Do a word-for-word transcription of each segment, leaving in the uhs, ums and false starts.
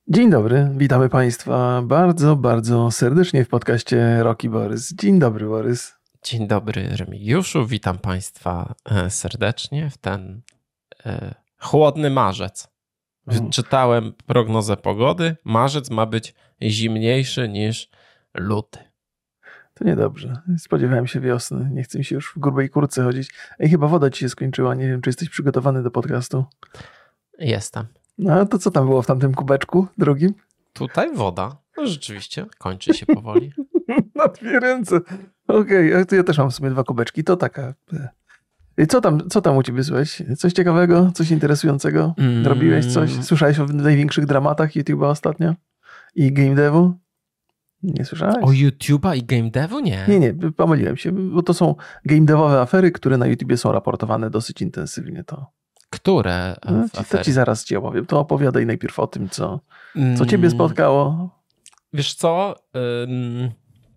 Dzień dobry, witamy Państwa bardzo, bardzo serdecznie w podcaście Roki Borys. Dzień dobry, Borys. Dzień dobry, Remigiuszu. Witam Państwa serdecznie w ten e, chłodny marzec. Hmm. Czytałem prognozę pogody. Marzec ma być zimniejszy niż luty. To niedobrze. Spodziewałem się wiosny. Nie chcę mi się już w grubej kurtce chodzić. Ej, chyba woda ci się skończyła. Nie wiem, czy jesteś przygotowany do podcastu. Jestem. No to co tam było w tamtym kubeczku drugim? Tutaj woda. No rzeczywiście, kończy się powoli. Na dwie ręce. Okej, okay, to ja też mam w sumie dwa kubeczki. To taka... I co tam, co tam u ciebie słychać? Coś ciekawego? Coś interesującego? Mm. Robiłeś coś? Słyszałeś o największych dramatach YouTube'a ostatnio? I game devu? Nie słyszałeś? O YouTube'a i game devu? Nie. Nie, nie, pomyliłem się, bo to są game devowe afery, które na YouTubie są raportowane dosyć intensywnie. To... Które no, ci, to ci zaraz ci opowiem. To opowiadaj najpierw o tym, co, co ciebie spotkało. Wiesz co? Um,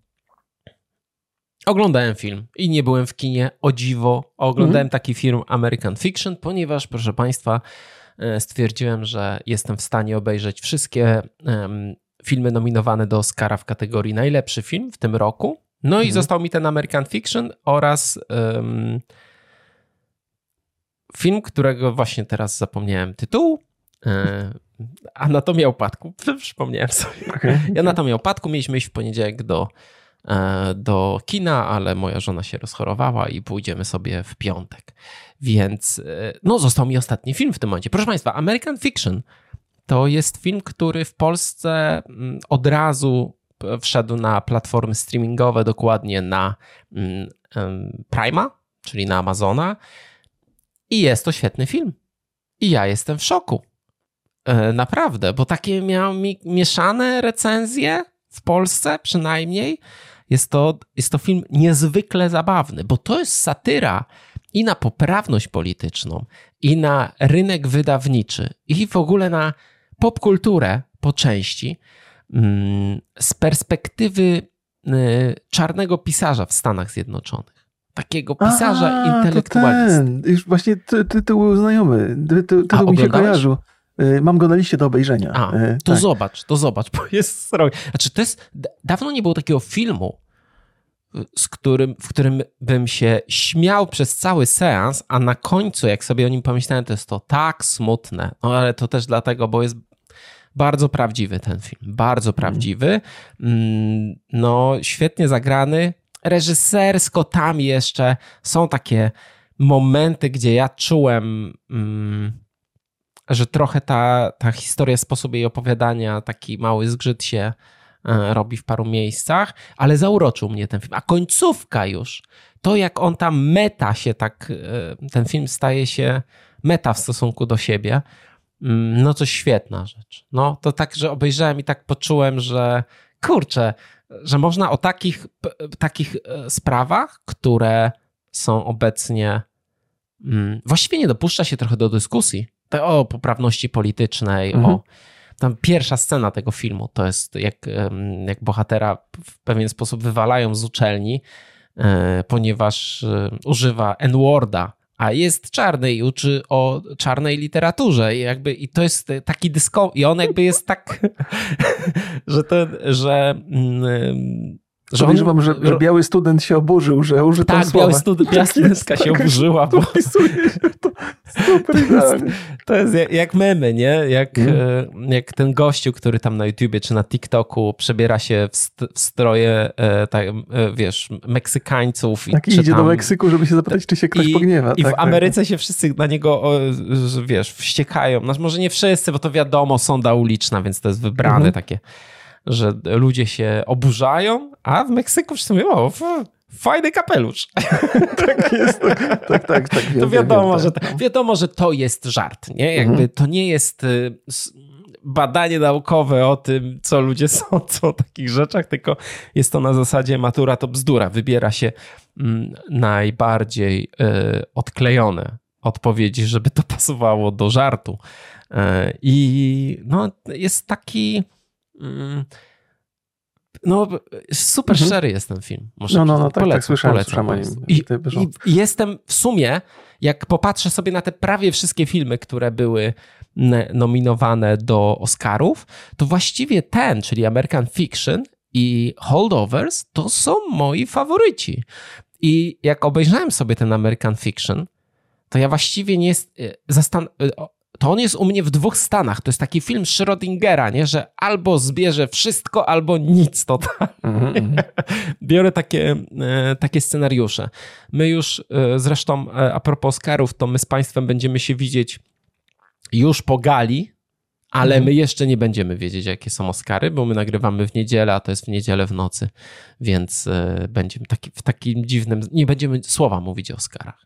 oglądałem film i nie byłem w kinie, o dziwo. Oglądałem mm. taki film American Fiction, ponieważ, proszę Państwa, stwierdziłem, że jestem w stanie obejrzeć wszystkie um, filmy nominowane do Oscara w kategorii najlepszy film w tym roku. No mm. i został mi ten American Fiction oraz... Um, film, którego właśnie teraz zapomniałem tytułu. E, Anatomia upadku. Przypomniałem sobie. Okay. Anatomia upadku. Mieliśmy iść w poniedziałek do, e, do kina, ale moja żona się rozchorowała i pójdziemy sobie w piątek. Więc e, no został mi ostatni film w tym momencie. Proszę Państwa, American Fiction to jest film, który w Polsce od razu wszedł na platformy streamingowe, dokładnie na um, Prime'a, czyli na Amazona. I jest to świetny film. I ja jestem w szoku. E, naprawdę, bo takie miałem mi mieszane recenzje w Polsce przynajmniej. Jest to, jest to film niezwykle zabawny, bo to jest satyra i na poprawność polityczną, i na rynek wydawniczy, i w ogóle na popkulturę po części mm, z perspektywy y, czarnego pisarza w Stanach Zjednoczonych. Takiego pisarza Aha, intelektualisty. Już właśnie ty, tytuł znajomy. Ty, ty, tytuł mi się kojarzył. Mam go na liście do obejrzenia. A, to tak. zobacz, to zobacz, bo jest srogi. Znaczy to jest, dawno nie było takiego filmu, z którym, w którym bym się śmiał przez cały seans, a na końcu, jak sobie o nim pomyślałem, to jest to tak smutne. No ale to też dlatego, bo jest bardzo prawdziwy ten film. Bardzo prawdziwy. No, świetnie zagrany. Reżysersko tam jeszcze są takie momenty, gdzie ja czułem, mm, że trochę ta, ta historia, sposób jej opowiadania, taki mały zgrzyt się e, robi w paru miejscach, ale zauroczył mnie ten film. A końcówka już, to jak on tam meta się tak, e, ten film staje się meta w stosunku do siebie, mm, no to świetna rzecz. No to tak, że obejrzałem i tak poczułem, że kurczę, że można o takich, takich sprawach, które są obecnie... Hmm, właściwie nie dopuszcza się trochę do dyskusji o poprawności politycznej, mhm. o... Tam pierwsza scena tego filmu to jest jak, jak bohatera w pewien sposób wywalają z uczelni, ponieważ używa N-worda, a jest czarny i uczy o czarnej literaturze i jakby i to jest taki dysko i on jakby jest tak, że ten, że że Podejrzewam, że, że biały student się oburzył, że użyto tak, słowa. Biały student, biała studentka się oburzyła, bo to, super to, jest, to jest jak, jak memy, nie? Jak, mm. jak ten gościu, który tam na YouTubie czy na TikToku przebiera się w, st- w stroje tak, wiesz, Meksykańców. Tak, i idzie tam, do Meksyku, żeby się zapytać, czy się ktoś i, pogniewa. I tak, w Ameryce tak. się wszyscy na niego, wiesz, wściekają. No, może nie wszyscy, bo to wiadomo, sonda uliczna, więc to jest wybrane mhm. takie, że ludzie się oburzają, a w Meksyku wszyscy mówią, o, fajny kapelusz. Tak jest. Tak, tak, tak. tak wiem, to wiadomo, wiem, że, tak. wiadomo, że to jest żart, nie? Jakby mhm. to nie jest badanie naukowe o tym, co ludzie sądzą o takich rzeczach, tylko jest to na zasadzie matura to bzdura. Wybiera się mm, najbardziej y, odklejone odpowiedzi, żeby to pasowało do żartu. Y, I no, jest taki... No, super mhm. szczery jest ten film. Muszę no, no, no, tak, polecam, tak, słyszałem, polecam słyszałem I, i, I jestem w sumie, jak popatrzę sobie na te prawie wszystkie filmy, które były nominowane do Oscarów, to właściwie ten, czyli American Fiction i Holdovers, to są moi faworyci. I jak obejrzałem sobie ten American Fiction, to ja właściwie nie jest... Zastan- to on jest u mnie w dwóch stanach. To jest taki film Schrödingera, nie? Że albo zbierze wszystko, albo nic totalnie. Mm-hmm. Biorę takie, takie scenariusze. My już zresztą a propos Oscarów, to my z Państwem będziemy się widzieć już po gali, ale mm-hmm. my jeszcze nie będziemy wiedzieć, jakie są Oscary, bo my nagrywamy w niedzielę, a to jest w niedzielę w nocy, więc będziemy taki, w takim dziwnym... Nie będziemy słowa mówić o Oscarach.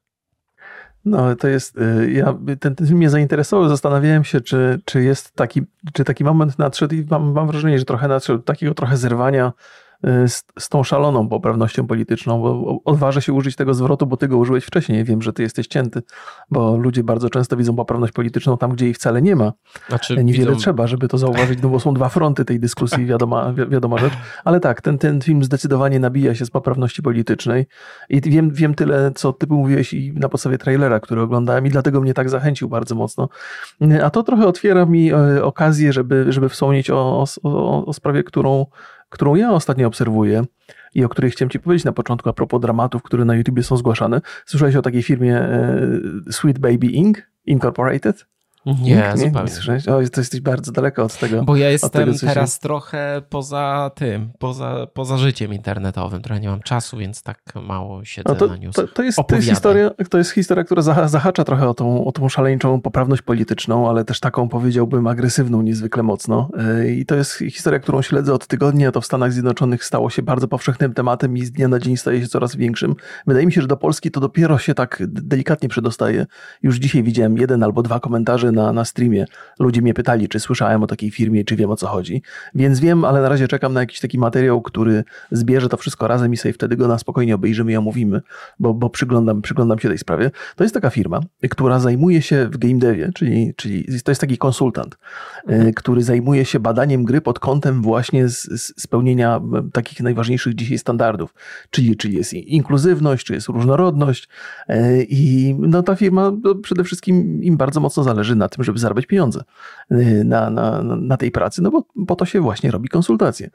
No, to jest, ja, ten, ten film mnie zainteresował, zastanawiałem się, czy, czy jest taki, czy taki moment nadszedł i mam, mam wrażenie, że trochę nadszedł, takiego trochę zerwania z, z tą szaloną poprawnością polityczną, bo odważę się użyć tego zwrotu, bo ty go użyłeś wcześniej, wiem, że ty jesteś cięty, bo ludzie bardzo często widzą poprawność polityczną tam, gdzie jej wcale nie ma. Znaczy, Niewiele widzą... trzeba, żeby to zauważyć, no bo są dwa fronty tej dyskusji, wiadoma, wi- wiadoma rzecz, ale tak, ten, ten film zdecydowanie nabija się z poprawności politycznej i wiem, wiem tyle, co ty mówiłeś i na podstawie trailera, który oglądałem i dlatego mnie tak zachęcił bardzo mocno, a to trochę otwiera mi okazję, żeby, żeby wspomnieć o, o, o sprawie, którą którą ja ostatnio obserwuję i o której chciałem ci powiedzieć na początku a propos dramatów, które na YouTubie są zgłaszane. Słyszałeś o takiej firmie e, Sweet Baby Incorporated? Incorporated? Nie, nie, zupełnie. Nie o, to jesteś bardzo daleko od tego. Bo ja jestem tego, teraz się... trochę poza tym, poza, poza życiem internetowym, trochę nie mam czasu, więc tak mało siedzę no to, na newsach. To, to, jest, to, jest historia, to jest historia, która zahacza trochę o tą, o tą szaleńczą poprawność polityczną, ale też taką, powiedziałbym, agresywną niezwykle mocno. I to jest historia, którą śledzę od tygodnia. To w Stanach Zjednoczonych stało się bardzo powszechnym tematem i z dnia na dzień staje się coraz większym. Wydaje mi się, że do Polski to dopiero się tak delikatnie przedostaje. Już dzisiaj widziałem jeden albo dwa komentarze na, na streamie. Ludzie mnie pytali, czy słyszałem o takiej firmie, czy wiem, o co chodzi. Więc wiem, ale na razie czekam na jakiś taki materiał, który zbierze to wszystko razem i sobie wtedy go na spokojnie obejrzymy i omówimy, bo, bo przyglądam, przyglądam się tej sprawie. To jest taka firma, która zajmuje się w game devie, czyli, czyli to jest taki konsultant, mhm. który zajmuje się badaniem gry pod kątem właśnie z, z spełnienia takich najważniejszych dzisiaj standardów, czyli, czyli jest inkluzywność, czy jest różnorodność i no, ta firma no, przede wszystkim im bardzo mocno zależy na tym, żeby zarabiać pieniądze na, na, na tej pracy, no bo po to się właśnie robi konsultacje.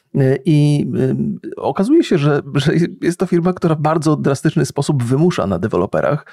I okazuje się, że, że jest to firma, która w bardzo drastyczny sposób wymusza na deweloperach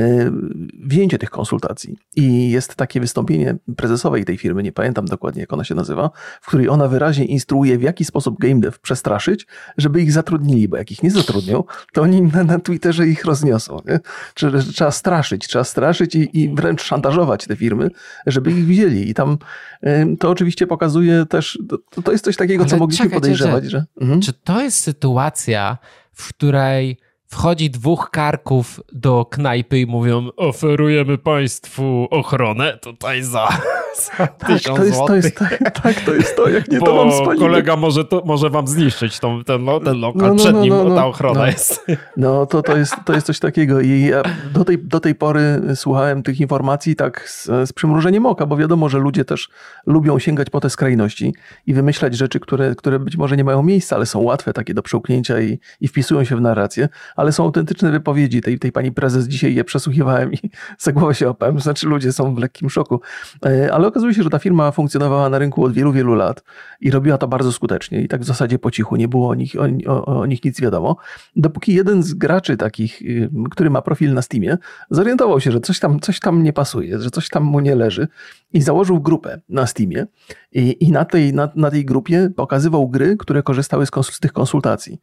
wzięcie tych konsultacji. I jest takie wystąpienie prezesowej tej firmy, nie pamiętam dokładnie jak ona się nazywa, w której ona wyraźnie instruuje, w jaki sposób game dev przestraszyć, żeby ich zatrudnili, bo jak ich nie zatrudnią, to oni na, na Twitterze ich rozniosą. Nie? Trzeba straszyć, trzeba straszyć i, i wręcz szantażować te firmy, żeby ich wzięli. I tam to oczywiście pokazuje też, to, to jest coś takiego, ale co mogliśmy czekajcie, podejrzewać. Że, że... Mhm. Czy to jest sytuacja, w której wchodzi dwóch karków do knajpy i mówią: oferujemy państwu ochronę tutaj za, za tak, tysiąc to jest, złotych. To jest, tak, tak, to jest to, jak nie bo to wam spalimy. Kolega może, to, może wam zniszczyć tą, ten, ten lokal, no, no, przed nim no, no, ta ochrona no, jest. No to, to, jest, to jest coś takiego i ja do tej, do tej pory słuchałem tych informacji tak z, z przymrużeniem oka, bo wiadomo, że ludzie też lubią sięgać po te skrajności i wymyślać rzeczy, które, które być może nie mają miejsca, ale są łatwe takie do przełknięcia i, i wpisują się w narrację, ale są autentyczne wypowiedzi tej, tej pani prezes. Dzisiaj je przesłuchiwałem i za głowę się łapałem, znaczy ludzie są w lekkim szoku. Ale okazuje się, że ta firma funkcjonowała na rynku od wielu, wielu lat i robiła to bardzo skutecznie i tak w zasadzie po cichu, nie było o nich, o, o, o nich nic wiadomo, dopóki jeden z graczy takich, który ma profil na Steamie, zorientował się, że coś tam, coś tam nie pasuje, że coś tam mu nie leży i założył grupę na Steamie i, i na, tej, na, na tej grupie pokazywał gry, które korzystały z, kons- z tych konsultacji.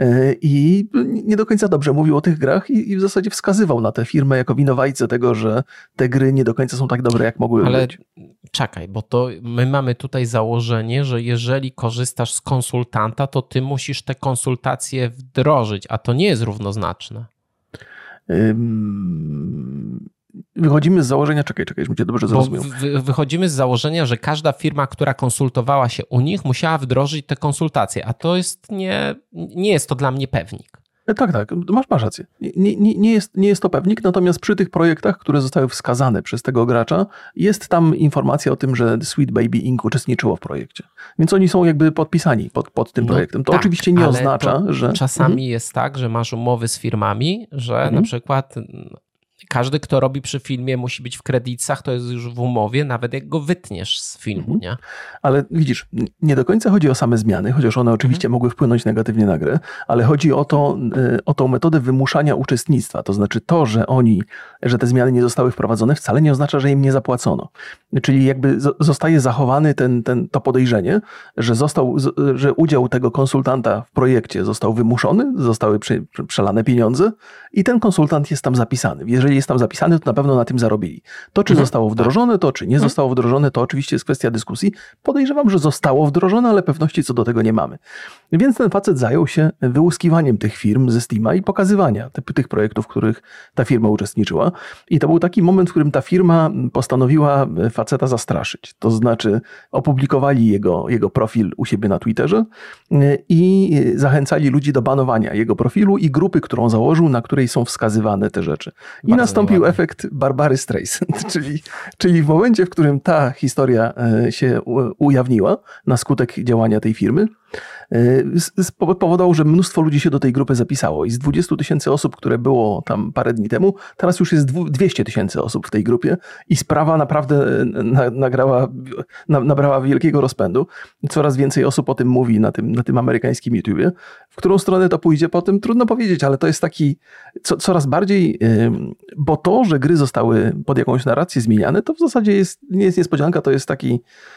I nie do końca dobrze mówił o tych grach i, i w zasadzie wskazywał na tę firmę jako winowajcę tego, że te gry nie do końca są tak dobre, jak mogły Ale być. Czekaj, bo to my mamy tutaj założenie, że jeżeli korzystasz z konsultanta, to ty musisz te konsultacje wdrożyć, a to nie jest równoznaczne. Ym... Wychodzimy z założenia, czekaj, czekaj, żebym cię dobrze zrozumiał. Wy, wychodzimy z założenia, że każda firma, która konsultowała się u nich, musiała wdrożyć te konsultacje, a to jest nie, nie jest to dla mnie pewnik. Tak, tak, masz, masz rację. Nie, nie, nie, jest, nie jest to pewnik, natomiast przy tych projektach, które zostały wskazane przez tego gracza, jest tam informacja o tym, że Sweet Baby Incorporated uczestniczyło w projekcie. Więc oni są jakby podpisani pod, pod tym no projektem. To tak, oczywiście nie oznacza, że... Czasami mhm. jest tak, że masz umowy z firmami, że mhm. na przykład każdy, kto robi przy filmie, musi być w kredytach, to jest już w umowie, nawet jak go wytniesz z filmu, mhm. nie? Ale widzisz, nie do końca chodzi o same zmiany, chociaż one oczywiście mhm. mogły wpłynąć negatywnie na grę, ale chodzi o to, o tą metodę wymuszania uczestnictwa. To znaczy to, że oni, że te zmiany nie zostały wprowadzone, wcale nie oznacza, że im nie zapłacono. Czyli jakby zostaje zachowany ten, ten, to podejrzenie, że został, że udział tego konsultanta w projekcie został wymuszony, zostały przy, przelane pieniądze i ten konsultant jest tam zapisany. Jeżeli jest tam zapisany, to na pewno na tym zarobili. To, czy mhm. zostało wdrożone, to, czy nie mhm. zostało wdrożone, to oczywiście jest kwestia dyskusji. Podejrzewam, że zostało wdrożone, ale pewności co do tego nie mamy. Więc ten facet zajął się wyłuskiwaniem tych firm ze Steama i pokazywania te, tych projektów, w których ta firma uczestniczyła. I to był taki moment, w którym ta firma postanowiła faceta zastraszyć. To znaczy opublikowali jego, jego profil u siebie na Twitterze i zachęcali ludzi do banowania jego profilu i grupy, którą założył, na której są wskazywane te rzeczy. I Bardzo nastąpił ładnie. efekt Barbary Streisand, czyli, czyli w momencie, w którym ta historia się ujawniła na skutek działania tej firmy, spowodował, że mnóstwo ludzi się do tej grupy zapisało i z dwudziestu tysięcy osób, które było tam parę dni temu, teraz już jest dwieście tysięcy osób w tej grupie i sprawa naprawdę nagrała, nabrała wielkiego rozpędu. Coraz więcej osób o tym mówi na tym, na tym amerykańskim YouTubie. W którą stronę to pójdzie potem, trudno powiedzieć, ale to jest taki co, coraz bardziej, bo to, że gry zostały pod jakąś narrację zmieniane, to w zasadzie jest, nie jest niespodzianka, to jest taki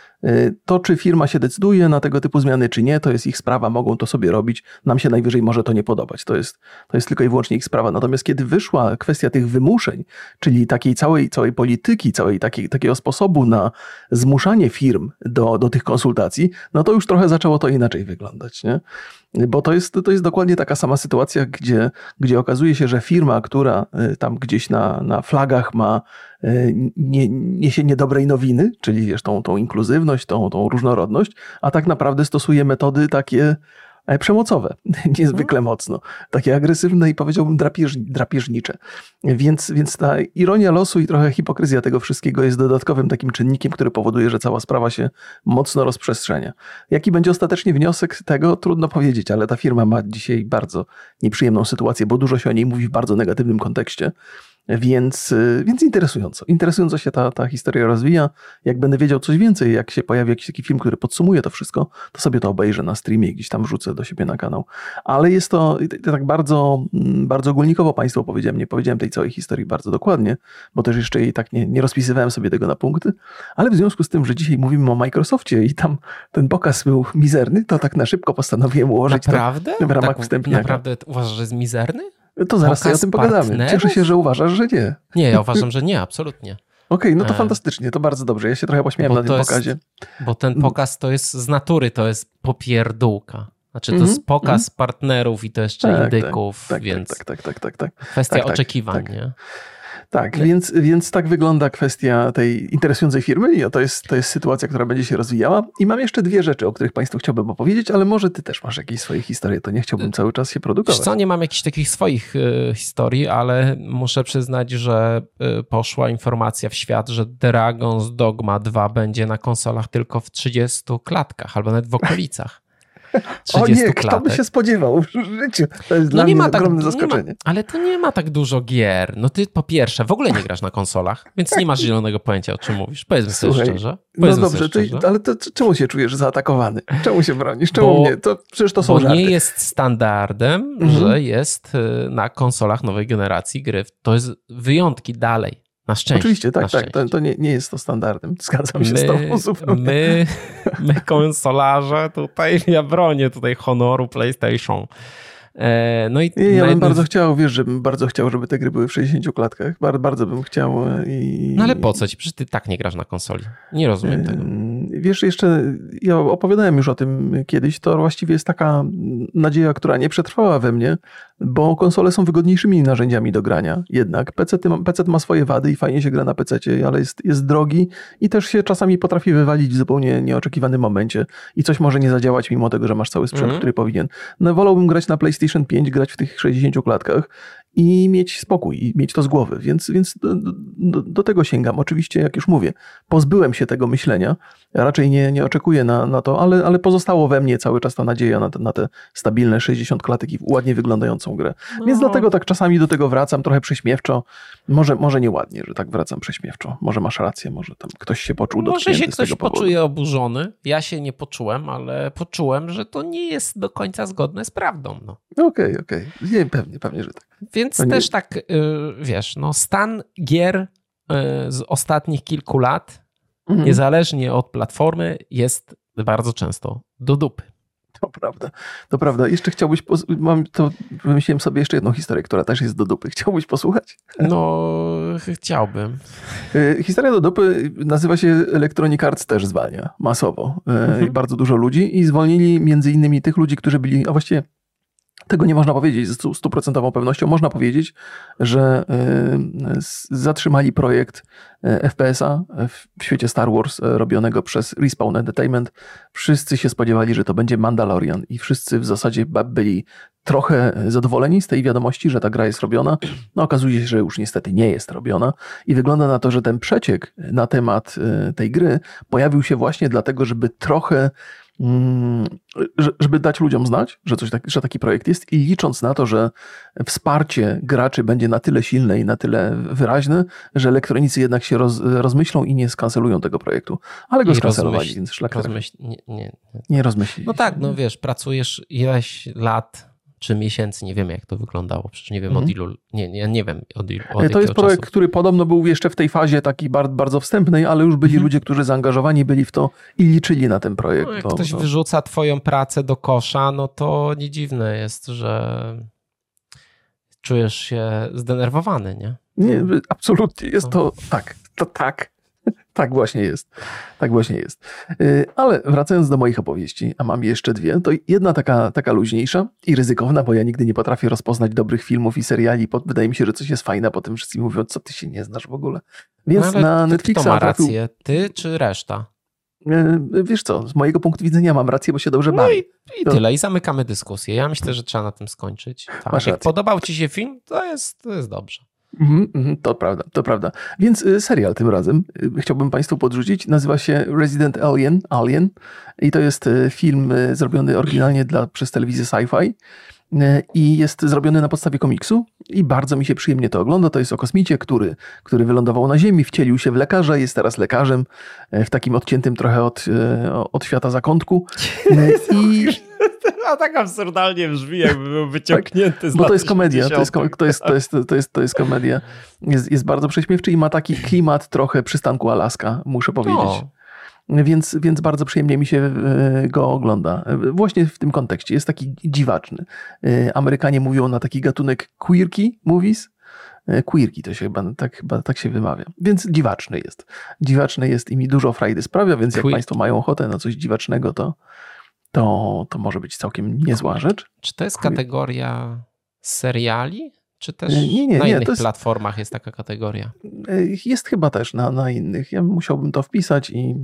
to, czy firma się decyduje na tego typu zmiany, czy nie, to jest ich sprawa, mogą to sobie robić. Nam się najwyżej może to nie podobać. To jest, to jest tylko i wyłącznie ich sprawa. Natomiast kiedy wyszła kwestia tych wymuszeń, czyli takiej całej, całej polityki, całej takiej, takiego sposobu na zmuszanie firm do, do tych konsultacji, no to już trochę zaczęło to inaczej wyglądać, nie? Bo to jest, to jest dokładnie taka sama sytuacja, gdzie, gdzie okazuje się, że firma, która tam gdzieś na, na flagach ma nie, niesie niedobrej nowiny, czyli wiesz, tą, tą inkluzywność, tą, tą różnorodność, a tak naprawdę stosuje metody takie przemocowe, niezwykle mocno, takie agresywne i powiedziałbym drapież, drapieżnicze. Więc, więc ta ironia losu i trochę hipokryzja tego wszystkiego jest dodatkowym takim czynnikiem, który powoduje, że cała sprawa się mocno rozprzestrzenia. Jaki będzie ostatecznie wniosek tego, trudno powiedzieć, ale ta firma ma dzisiaj bardzo nieprzyjemną sytuację, bo dużo się o niej mówi w bardzo negatywnym kontekście. Więc, więc interesująco. Interesująco się ta, ta historia rozwija. Jak będę wiedział coś więcej, jak się pojawi jakiś taki film, który podsumuje to wszystko, to sobie to obejrzę na streamie i gdzieś tam wrzucę do siebie na kanał. Ale jest to, to tak bardzo, bardzo ogólnikowo Państwu opowiedziałem. Nie powiedziałem tej całej historii bardzo dokładnie, bo też jeszcze jej tak nie, nie rozpisywałem sobie tego na punkty. Ale w związku z tym, że dzisiaj mówimy o Microsoftie i tam ten pokaz był mizerny, to tak na szybko postanowiłem ułożyć naprawdę? to w ramach tak, wstępniaka. Naprawdę uważasz, że jest mizerny? To zaraz sobie o tym pogadamy. Partnerów? Cieszę się, że uważasz, że nie. Nie, ja uważam, że nie, absolutnie. Okej, okay, no to e... fantastycznie, to bardzo dobrze. Ja się trochę pośmiałem bo na tym jest, pokazie. Bo ten pokaz to jest z natury, to jest popierdółka. Znaczy to mm-hmm. jest pokaz mm-hmm. partnerów i to jeszcze tak, indyków, tak, więc tak, tak, tak, tak, tak. kwestia tak, oczekiwań, tak. nie? Tak, więc, więc tak wygląda kwestia tej interesującej firmy i to jest, to jest sytuacja, która będzie się rozwijała. I mam jeszcze dwie rzeczy, o których Państwu chciałbym opowiedzieć, ale może Ty też masz jakieś swoje historie, to nie chciałbym cały czas się produkować. Wiesz co, nie mam jakichś takich swoich y, historii, ale muszę przyznać, że y, poszła informacja w świat, że Dragon's Dogma dwa będzie na konsolach tylko w trzydziestu klatkach, albo nawet w okolicach. O nie, klatek. Kto by się spodziewał w życiu? To jest no dla mnie tak, ogromne zaskoczenie. Ma, ale to nie ma tak dużo gier. No ty po pierwsze w ogóle nie grasz na konsolach, więc nie masz zielonego pojęcia, o czym mówisz. Powiedzmy sobie Słuchaj, szczerze. Powiedzmy no dobrze, ty, ale to, czemu się czujesz zaatakowany? Czemu się bronisz? Czemu bo, mnie? To, przecież to są bo żarty. nie jest standardem, mhm. że jest na konsolach nowej generacji gry. To jest wyjątki dalej. Na szczęście. Oczywiście, tak, tak. Szczęście. To, to nie, nie jest to standardem. Zgadzam się my, z tobą zupełnie. My, my konsolarze tutaj, ja bronię tutaj honoru PlayStation. No i ja bym jednym... bardzo chciał, wiesz, żebym bardzo chciał, żeby te gry były w sześćdziesięciu klatkach. Bardzo, bardzo bym chciał. I... No ale po co ci? Przecież ty tak nie grasz na konsoli. Nie rozumiem tego. Wiesz, jeszcze ja opowiadałem już o tym kiedyś, to właściwie jest taka nadzieja, która nie przetrwała we mnie, bo konsole są wygodniejszymi narzędziami do grania. Jednak P C ma, P C ma swoje wady i fajnie się gra na pececie, ale jest, jest drogi i też się czasami potrafi wywalić w zupełnie nieoczekiwanym momencie i coś może nie zadziałać mimo tego, że masz cały sprzęt, mm-hmm. który powinien. No wolałbym grać na PlayStation pięć, grać w tych sześćdziesięciu klatkach i mieć spokój, i mieć to z głowy. Więc, więc do, do, do tego sięgam. Oczywiście, jak już mówię, pozbyłem się tego myślenia. Ja raczej nie, nie oczekuję na, na to, ale, ale pozostało we mnie cały czas ta nadzieja na te, na te stabilne sześćdziesiąt klatek i ładnie wyglądającą grę. No. Więc dlatego tak czasami do tego wracam, trochę prześmiewczo. Może, może nieładnie, że tak wracam prześmiewczo. Może masz rację, może tam ktoś się poczuł dotknięty Może się z tego ktoś powodu. poczuje oburzony. Ja się nie poczułem, ale poczułem, że to nie jest do końca zgodne z prawdą. No. Okej, okej. Nie, pewnie, pewnie, że tak. Więc Pewnie... też tak, wiesz, no stan gier z ostatnich kilku lat, mhm. niezależnie od platformy, jest bardzo często do dupy. To prawda, to prawda. Jeszcze chciałbyś, pos... mam to, wymyśliłem sobie jeszcze jedną historię, która też jest do dupy. Chciałbyś posłuchać? No, chciałbym. Historia do dupy nazywa się Electronic Arts też zwalnia, masowo. Mhm. Bardzo dużo ludzi i zwolnili między innymi tych ludzi, którzy byli, a właściwie tego nie można powiedzieć z stuprocentową pewnością. Można powiedzieć, że y, zatrzymali projekt F P S-a w świecie Star Wars robionego przez Respawn Entertainment. Wszyscy się spodziewali, że to będzie Mandalorian i wszyscy w zasadzie byli trochę zadowoleni z tej wiadomości, że ta gra jest robiona. No okazuje się, że już niestety nie jest robiona i wygląda na to, że ten przeciek na temat tej gry pojawił się właśnie dlatego, żeby trochę żeby dać ludziom znać, że, coś tak, że taki projekt jest i licząc na to, że wsparcie graczy będzie na tyle silne i na tyle wyraźne, że elektronicy jednak się roz, rozmyślą i nie skancelują tego projektu. Ale go I skancelowali, rozmyśl, więc szlak rozmyśl, nie, nie, nie. nie rozmyślili. No tak, no wiesz, pracujesz ileś lat czy miesięcy, nie wiem jak to wyglądało, przecież nie wiem mm. od ilu, nie, nie, nie wiem od ilu. Od to jest projekt, czasu. Który podobno był jeszcze w tej fazie takiej bardzo, bardzo wstępnej, ale już byli mm. ludzie, którzy zaangażowani byli w to i liczyli na ten projekt. No, jak to, ktoś to... wyrzuca twoją pracę do kosza, no to nie dziwne jest, że czujesz się zdenerwowany, nie? Nie, absolutnie. Jest to, to tak, to tak. Tak właśnie jest. Tak właśnie jest. Ale wracając do moich opowieści, a mam jeszcze dwie, to jedna taka, taka luźniejsza i ryzykowna, bo ja nigdy nie potrafię rozpoznać dobrych filmów i seriali. Wydaje mi się, że coś jest fajne, potem wszyscy mówią, co ty się nie znasz w ogóle. Więc no, na Netflixa kto ma trafił... rację? Ty czy reszta? Wiesz co, z mojego punktu widzenia mam rację, bo się dobrze no bawi. I, i to... tyle. I zamykamy dyskusję. Ja myślę, że trzeba na tym skończyć. Tak. Masz Jak rację. podobał ci się film, to jest, to jest dobrze. Mm, mm, to prawda, to prawda. Więc y, serial tym razem y, chciałbym Państwu podrzucić. Nazywa się Resident Alien, Alien i to jest y, film y, zrobiony oryginalnie dla, przez telewizję Sci-Fi y, i jest zrobiony na podstawie komiksu i bardzo mi się przyjemnie to ogląda. To jest o kosmicie, który, który wylądował na Ziemi, wcielił się w lekarza, jest teraz lekarzem y, w takim odciętym trochę od, y, od świata zakątku. Y, i A tak absurdalnie brzmi, jakby był wyciągnięty tak, z bo to jest komedia, to jest, to jest, to jest, to jest, to jest komedia. Jest, jest bardzo prześmiewczy i ma taki klimat trochę przystanku Alaska, muszę powiedzieć. No. Więc, więc bardzo przyjemnie mi się go ogląda. Właśnie w tym kontekście. Jest taki dziwaczny. Amerykanie mówią na taki gatunek queerky movies. Queerki to się chyba tak, chyba tak się wymawia. Więc dziwaczny jest. Dziwaczny jest i mi dużo frajdy sprawia, więc jak Queer. Państwo mają ochotę na coś dziwacznego, to To, to może być całkiem niezła rzecz. Czy to jest kategoria seriali? Czy też nie, nie, na nie, innych jest, platformach jest taka kategoria? Jest chyba też na, na innych. Ja musiałbym to wpisać i...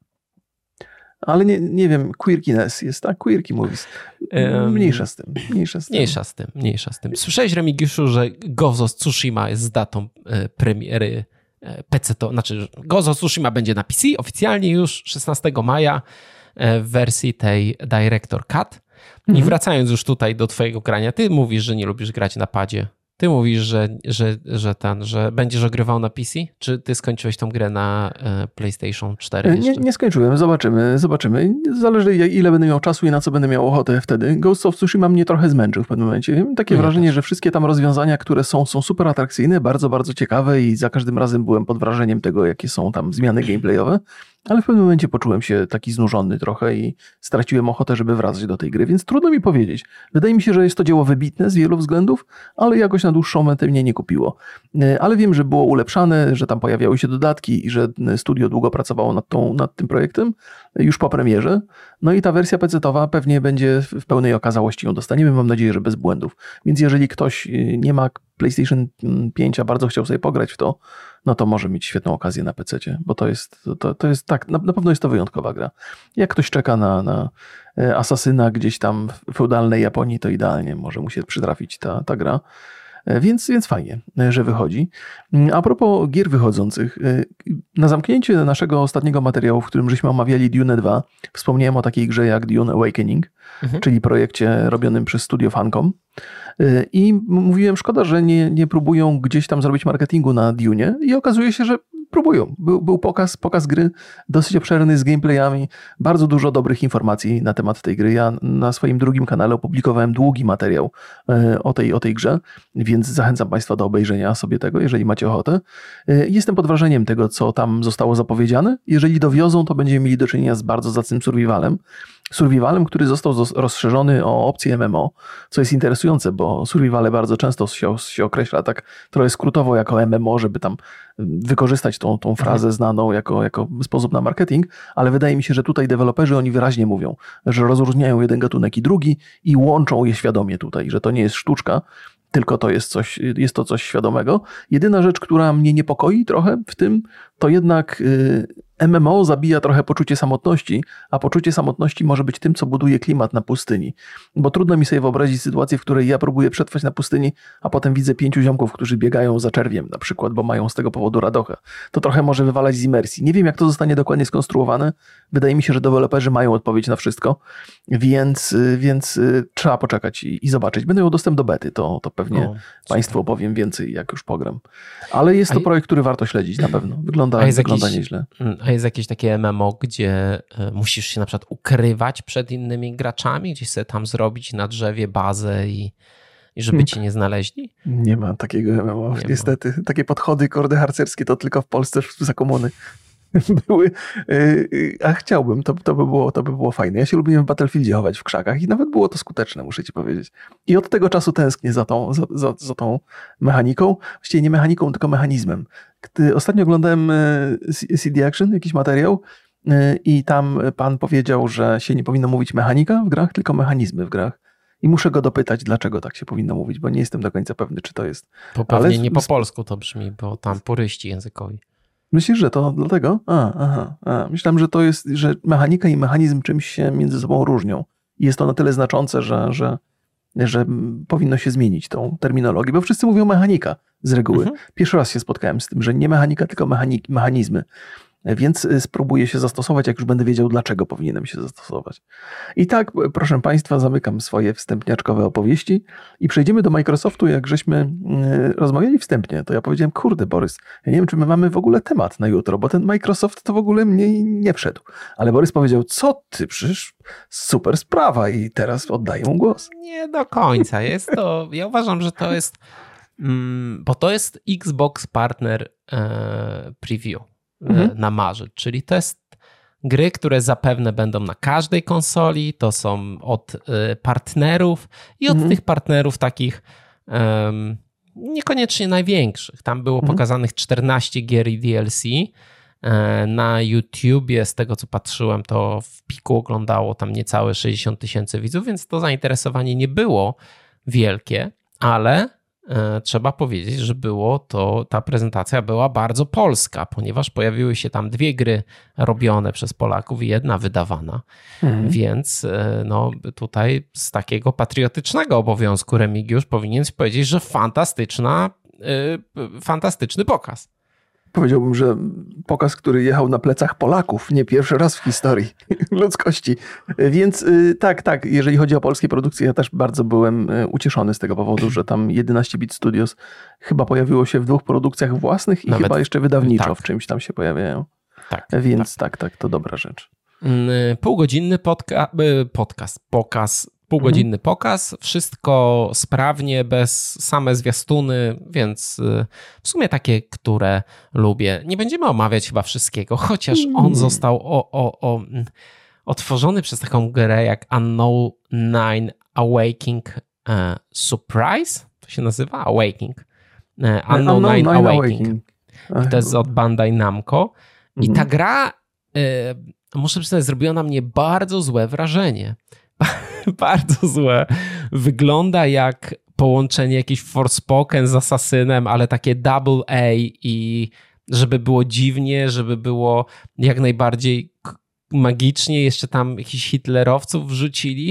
Ale nie, nie wiem, queerkiness jest, tak? Queerki movies. Mniejsza z tym. Mniejsza z tym. Mniejsza z tym, mniejsza z tym. Słyszałeś, Remigiuszu, że Ghost of Tsushima jest z datą premiery P C, to znaczy Ghost of Tsushima będzie na P C oficjalnie już szesnastego maja w wersji tej Director Cut. Mhm. I wracając już tutaj do twojego grania, ty mówisz, że nie lubisz grać na padzie. Ty mówisz, że, że, że, ten, że będziesz ogrywał na P C? Czy ty skończyłeś tą grę na PlayStation cztery jeszcze? Nie, nie skończyłem, zobaczymy, zobaczymy. Zależy ile będę miał czasu i na co będę miał ochotę wtedy. Ghost of Tsushima mnie trochę zmęczył w pewnym momencie. Mam takie nie, wrażenie, też. że wszystkie tam rozwiązania, które są, są super atrakcyjne, bardzo, bardzo ciekawe i za każdym razem byłem pod wrażeniem tego, jakie są tam zmiany gameplayowe. Ale w pewnym momencie poczułem się taki znużony trochę i straciłem ochotę, żeby wracać do tej gry, więc trudno mi powiedzieć. Wydaje mi się, że jest to dzieło wybitne z wielu względów, ale jakoś na dłuższą metę mnie nie kupiło. Ale wiem, że było ulepszane, że tam pojawiały się dodatki i że studio długo pracowało nad, tą, nad tym projektem, już po premierze. No i ta wersja pecetowa pewnie będzie w pełnej okazałości ją dostaniemy, mam nadzieję, że bez błędów. Więc jeżeli ktoś nie ma PlayStation pięć, a bardzo chciał sobie pograć w to, no to może mieć świetną okazję na pececie, bo to jest, to, to jest tak, na, na pewno jest to wyjątkowa gra. Jak ktoś czeka na, na asasyna gdzieś tam w feudalnej Japonii, to idealnie może mu się przytrafić ta, ta gra. Więc, więc fajnie, że wychodzi. A propos gier wychodzących, na zamknięcie naszego ostatniego materiału, w którym żeśmy omawiali Dune dwa, wspomniałem o takiej grze jak Dune Awakening, mhm. czyli projekcie robionym przez studio Funcom. I mówiłem, szkoda, że nie, nie próbują gdzieś tam zrobić marketingu na Dune i okazuje się, że próbują. Był, był pokaz, pokaz gry dosyć obszerny z gameplayami, bardzo dużo dobrych informacji na temat tej gry. Ja na swoim drugim kanale opublikowałem długi materiał o tej, o tej grze, więc zachęcam Państwa do obejrzenia sobie tego, jeżeli macie ochotę. Jestem pod wrażeniem tego, co tam zostało zapowiedziane. Jeżeli dowiozą, to będziemy mieli do czynienia z bardzo zacnym survivalem. Survivalem, który został rozszerzony o opcję M M O, co jest interesujące, bo survivale bardzo często się, się określa tak trochę skrótowo jako M M O, żeby tam wykorzystać tą, tą frazę znaną jako, jako sposób na marketing, ale wydaje mi się, że tutaj deweloperzy, oni wyraźnie mówią, że rozróżniają jeden gatunek i drugi i łączą je świadomie tutaj, że to nie jest sztuczka, tylko to jest coś, jest to coś świadomego. Jedyna rzecz, która mnie niepokoi trochę w tym, to jednak M M O zabija trochę poczucie samotności, a poczucie samotności może być tym, co buduje klimat na pustyni. Bo trudno mi sobie wyobrazić sytuację, w której ja próbuję przetrwać na pustyni, a potem widzę pięciu ziomków, którzy biegają za czerwiem na przykład, bo mają z tego powodu radochę. To trochę może wywalać z imersji. Nie wiem, jak to zostanie dokładnie skonstruowane. Wydaje mi się, że deweloperzy mają odpowiedź na wszystko, więc, więc trzeba poczekać i, i zobaczyć. Będę miał dostęp do bety, to, to pewnie o, Państwu opowiem więcej, jak już pogram. Ale jest to a projekt, który warto śledzić na pewno. Wygląda, wygląda jakiś, nieźle. A jest jakieś takie M M O, gdzie musisz się na przykład ukrywać przed innymi graczami, gdzieś sobie tam zrobić na drzewie bazę i, i żeby cię nie znaleźli? Nie ma takiego M M O, nie niestety. Ma. Takie podchody, kordy harcerskie to tylko w Polsce za komuny były, a chciałbym, to, to, by było, to by było fajne. Ja się lubiłem w Battlefieldzie chować w krzakach i nawet było to skuteczne, muszę ci powiedzieć. I od tego czasu tęsknię za tą, za, za, za tą mechaniką, właściwie nie mechaniką, tylko mechanizmem. Gdy ostatnio oglądałem C D Action, jakiś materiał i tam pan powiedział, że się nie powinno mówić mechanika w grach, tylko mechanizmy w grach. I muszę go dopytać, dlaczego tak się powinno mówić, bo nie jestem do końca pewny, czy to jest... To pewnie Ale... nie po polsku to brzmi, bo tam puryści językowi. Myślisz, że to dlatego? A, aha, a. Myślałem, że to jest, że mechanika i mechanizm czymś się między sobą różnią. I jest to na tyle znaczące, że, że, że powinno się zmienić tą terminologię, bo wszyscy mówią mechanika z reguły. Mhm. Pierwszy raz się spotkałem z tym, że nie mechanika, tylko mechanik, mechanizmy. Więc spróbuję się zastosować, jak już będę wiedział, dlaczego powinienem się zastosować. I tak, proszę Państwa, zamykam swoje wstępniaczkowe opowieści i przejdziemy do Microsoftu. Jak żeśmy rozmawiali wstępnie, to ja powiedziałem, kurde Borys, ja nie wiem, czy my mamy w ogóle temat na jutro, bo ten Microsoft to w ogóle mnie nie wszedł. Ale Borys powiedział, co ty, przecież super sprawa i teraz oddaję mu głos. Nie do końca. Jest to, ja uważam, że to jest, mm, bo to jest Xbox Partner e, Preview. Mhm. Na marze, czyli to jest gry, które zapewne będą na każdej konsoli, to są od partnerów i od mhm. tych partnerów takich um, niekoniecznie największych. Tam było mhm. pokazanych czternaście gier i D L C. Na YouTubie, z tego co patrzyłem, to w piku oglądało tam niecałe sześćdziesiąt tysięcy widzów, więc to zainteresowanie nie było wielkie, ale trzeba powiedzieć, że było to, ta prezentacja była bardzo polska, ponieważ pojawiły się tam dwie gry robione przez Polaków i jedna wydawana, mhm. więc no, tutaj z takiego patriotycznego obowiązku Remigiusz powinien powiedzieć, że fantastyczna, yy, fantastyczny pokaz. Powiedziałbym, że pokaz, który jechał na plecach Polaków, nie pierwszy raz w historii ludzkości. Więc tak, tak, jeżeli chodzi o polskie produkcje, ja też bardzo byłem ucieszony z tego powodu, że tam jedenaście bit Studios chyba pojawiło się w dwóch produkcjach własnych i Nawet, chyba jeszcze wydawniczo tak. w czymś tam się pojawiają. Tak, Więc tak. tak, tak, to dobra rzecz. Półgodzinny podca- podcast, pokaz, półgodzinny mhm. pokaz, wszystko sprawnie, bez same zwiastuny, więc w sumie takie, które lubię. Nie będziemy omawiać chyba wszystkiego, chociaż on został o, o, o, otworzony przez taką grę jak Unknown Nine Awakening uh, Surprise, to się nazywa? Awakening. Uh, Unknown, Unknown Nine, Nine Awakening. Awakening. I to jest od Bandai Namco. I mhm. ta gra, y, muszę przyznać, zrobiła na mnie bardzo złe wrażenie. Bardzo złe. Wygląda jak połączenie jakiś Forspoken z Asasynem, ale takie double A i żeby było dziwnie, żeby było jak najbardziej magicznie, jeszcze tam jakichś hitlerowców wrzucili.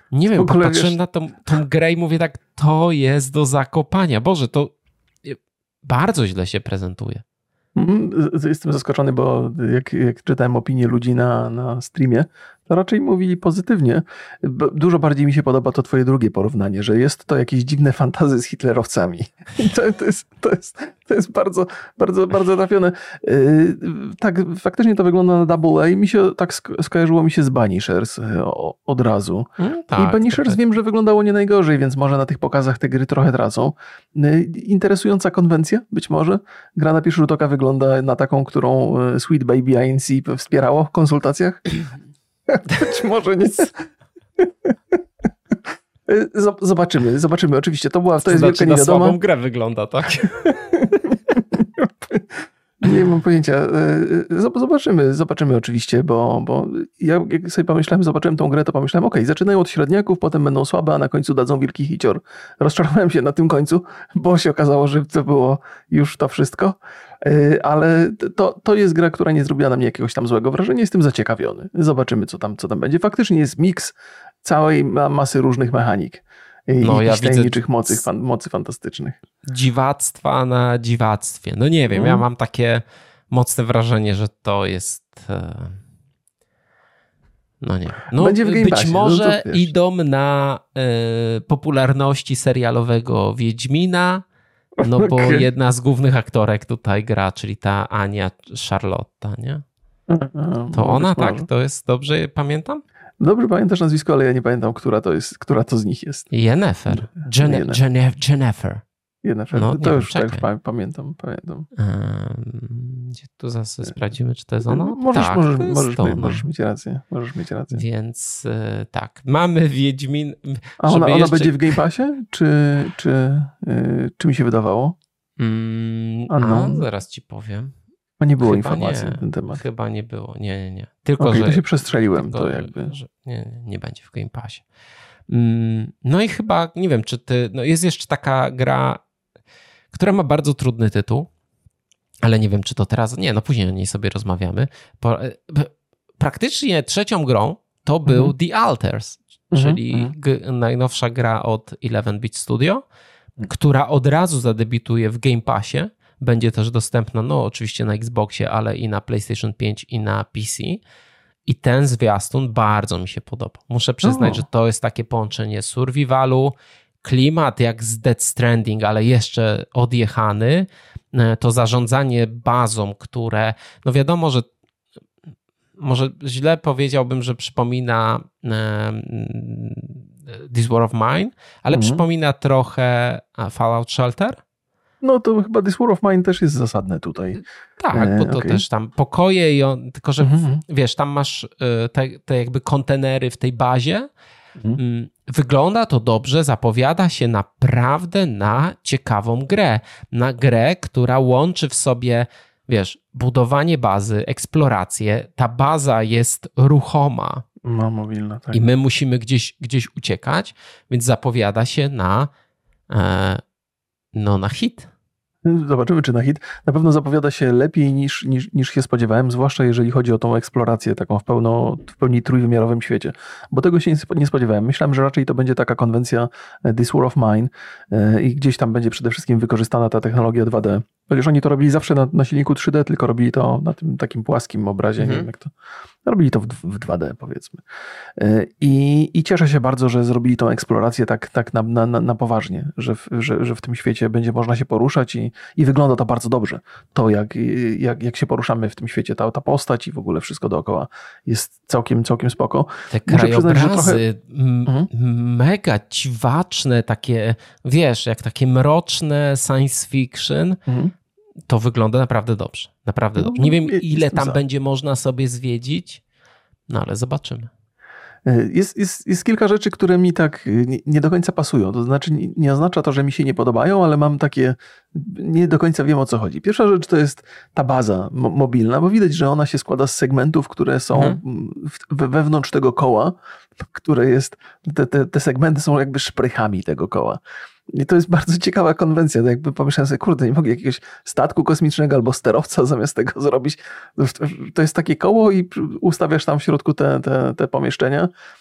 Nie wiem, ogóle, patrzyłem wiesz... na tą, tą grę i mówię tak, to jest do zakopania. Boże, to bardzo źle się prezentuje. Jestem zaskoczony, bo jak, jak czytałem opinie ludzi na, na streamie, to raczej mówili pozytywnie. Dużo bardziej mi się podoba to twoje drugie porównanie, że jest to jakieś dziwne fantazy z hitlerowcami. I to, to, jest, to, jest, to jest bardzo, bardzo, bardzo trafione. Yy, tak, faktycznie to wygląda na Double A. Mi się tak sko- skojarzyło mi się z Banishers o, od razu. Mm, tak, I Banishers tak. Wiem, że wyglądało nie najgorzej, więc może na tych pokazach te gry trochę tracą. Yy, interesująca konwencja, być może. Gra na pierwszy rzut oka wygląda na taką, którą Sweet Baby I N C wspierało w konsultacjach. Być może nic. Zobaczymy, zobaczymy. Oczywiście, to była, to jest znaczy, wielka niewiadoma. Na słabą grę wygląda, tak? Nie mam pojęcia. Zobaczymy, zobaczymy oczywiście, bo, bo ja jak sobie pomyślałem, zobaczyłem tą grę, to pomyślałem, okej, okay, zaczynają od średniaków, potem będą słabe, a na końcu dadzą wielki hicior. Rozczarowałem się na tym końcu, bo się okazało, że to było już to wszystko. Ale to, to jest gra, która nie zrobiła na mnie jakiegoś tam złego wrażenia. Jestem zaciekawiony. Zobaczymy, co tam, co tam będzie. Faktycznie jest miks całej masy różnych mechanik i no, ja tajemniczych mocy, fan, mocy fantastycznych. Dziwactwa na dziwactwie. No nie wiem, hmm. ja mam takie mocne wrażenie, że to jest... No nie. No, będzie w Game być Passie, może no idą na y, popularności serialowego Wiedźmina, no bo okay. jedna z głównych aktorek tutaj gra, czyli ta Ania Charlotta, nie? To ona tak, to jest, dobrze pamiętam? Dobrze pamiętasz nazwisko, ale ja nie pamiętam, która to jest, która to z nich jest. Yennefer. Jennifer. Jennifer. Yennefer. No, to już czekaj. tak pamiętam, pamiętam. Um, gdzie tu zaraz sprawdzimy, czy to jest ona? Możesz, tak, możesz, możesz, mieć, możesz mieć rację. Możesz mieć rację. Więc y, tak, mamy Wiedźmin. A ona, ona jeszcze... będzie w Game Passie? Czy, czy, y, czy mi się wydawało? Mm, a, zaraz ci powiem. A nie było chyba informacji nie, na ten temat. Chyba nie było, nie, nie, nie. Tylko, okay, że... to się przestrzeliłem. Tylko, to jakby... że nie, nie będzie w Game Passie. Mm, no i chyba, nie wiem, czy ty... No jest jeszcze taka gra, która ma bardzo trudny tytuł, ale nie wiem, czy to teraz... Nie, no później o niej sobie rozmawiamy. Po, praktycznie trzecią grą to był mhm. The Alters, czyli mhm. g- najnowsza gra od eleven bit Studio, mhm. która od razu zadebiutuje w Game Passie. Będzie też dostępna, no oczywiście na Xboxie, ale i na PlayStation pięć i na P C. I ten zwiastun bardzo mi się podoba. Muszę przyznać, oh. że to jest takie połączenie survivalu, klimat jak z Death Stranding, ale jeszcze odjechany. To zarządzanie bazą, które, no wiadomo, że może źle powiedziałbym, że przypomina um, This War of Mine, ale mm. przypomina trochę Fallout Shelter. No to chyba This War of Mine też jest zasadne tutaj. Tak, bo to okay. też tam pokoje i on, tylko że mm-hmm. wiesz, tam masz te, te jakby kontenery w tej bazie. Mm. Wygląda to dobrze, zapowiada się naprawdę na ciekawą grę. Na grę, która łączy w sobie, wiesz, budowanie bazy, eksplorację. Ta baza jest ruchoma. No, mobilna, tak. I my musimy gdzieś, gdzieś uciekać, więc zapowiada się na e, no na hit. Zobaczymy, czy na hit. Na pewno zapowiada się lepiej niż, niż, niż się spodziewałem, zwłaszcza jeżeli chodzi o tą eksplorację taką w, pełno, w pełni trójwymiarowym świecie, bo tego się nie spodziewałem. Myślałem, że raczej to będzie taka konwencja This War of Mine i gdzieś tam będzie przede wszystkim wykorzystana ta technologia dwa D. Chociaż oni to robili zawsze na, na silniku trzy D, tylko robili to na tym takim płaskim obrazie, mhm. nie wiem jak to... Robili to w, w dwa D, powiedzmy. I, I cieszę się bardzo, że zrobili tą eksplorację tak, tak na, na, na poważnie, że w, że, że w tym świecie będzie można się poruszać i, i wygląda to bardzo dobrze. To, jak, jak, jak się poruszamy w tym świecie, ta, ta postać i w ogóle wszystko dookoła jest całkiem, całkiem spoko. Te krajobrazy trochę... mhm. mega dziwaczne, takie, wiesz, jak takie mroczne science fiction, mhm. to wygląda naprawdę dobrze. Naprawdę no, dobrze. Nie wiem, ile tam za. będzie można sobie zwiedzić, no ale zobaczymy. Jest, jest, jest kilka rzeczy, które mi tak nie, nie do końca pasują. To znaczy nie, nie oznacza to, że mi się nie podobają, ale mam takie, nie do końca wiem, o co chodzi. Pierwsza rzecz to jest ta baza mo- mobilna, bo widać, że ona się składa z segmentów, które są mhm. w, wewnątrz tego koła, które jest, te, te, te segmenty są jakby szprychami tego koła. I to jest bardzo ciekawa konwencja. To jakby pomyślałem sobie, kurde, nie mogę jakiegoś statku kosmicznego albo sterowca zamiast tego zrobić. To jest takie koło i ustawiasz tam w środku te, te, te pomieszczenia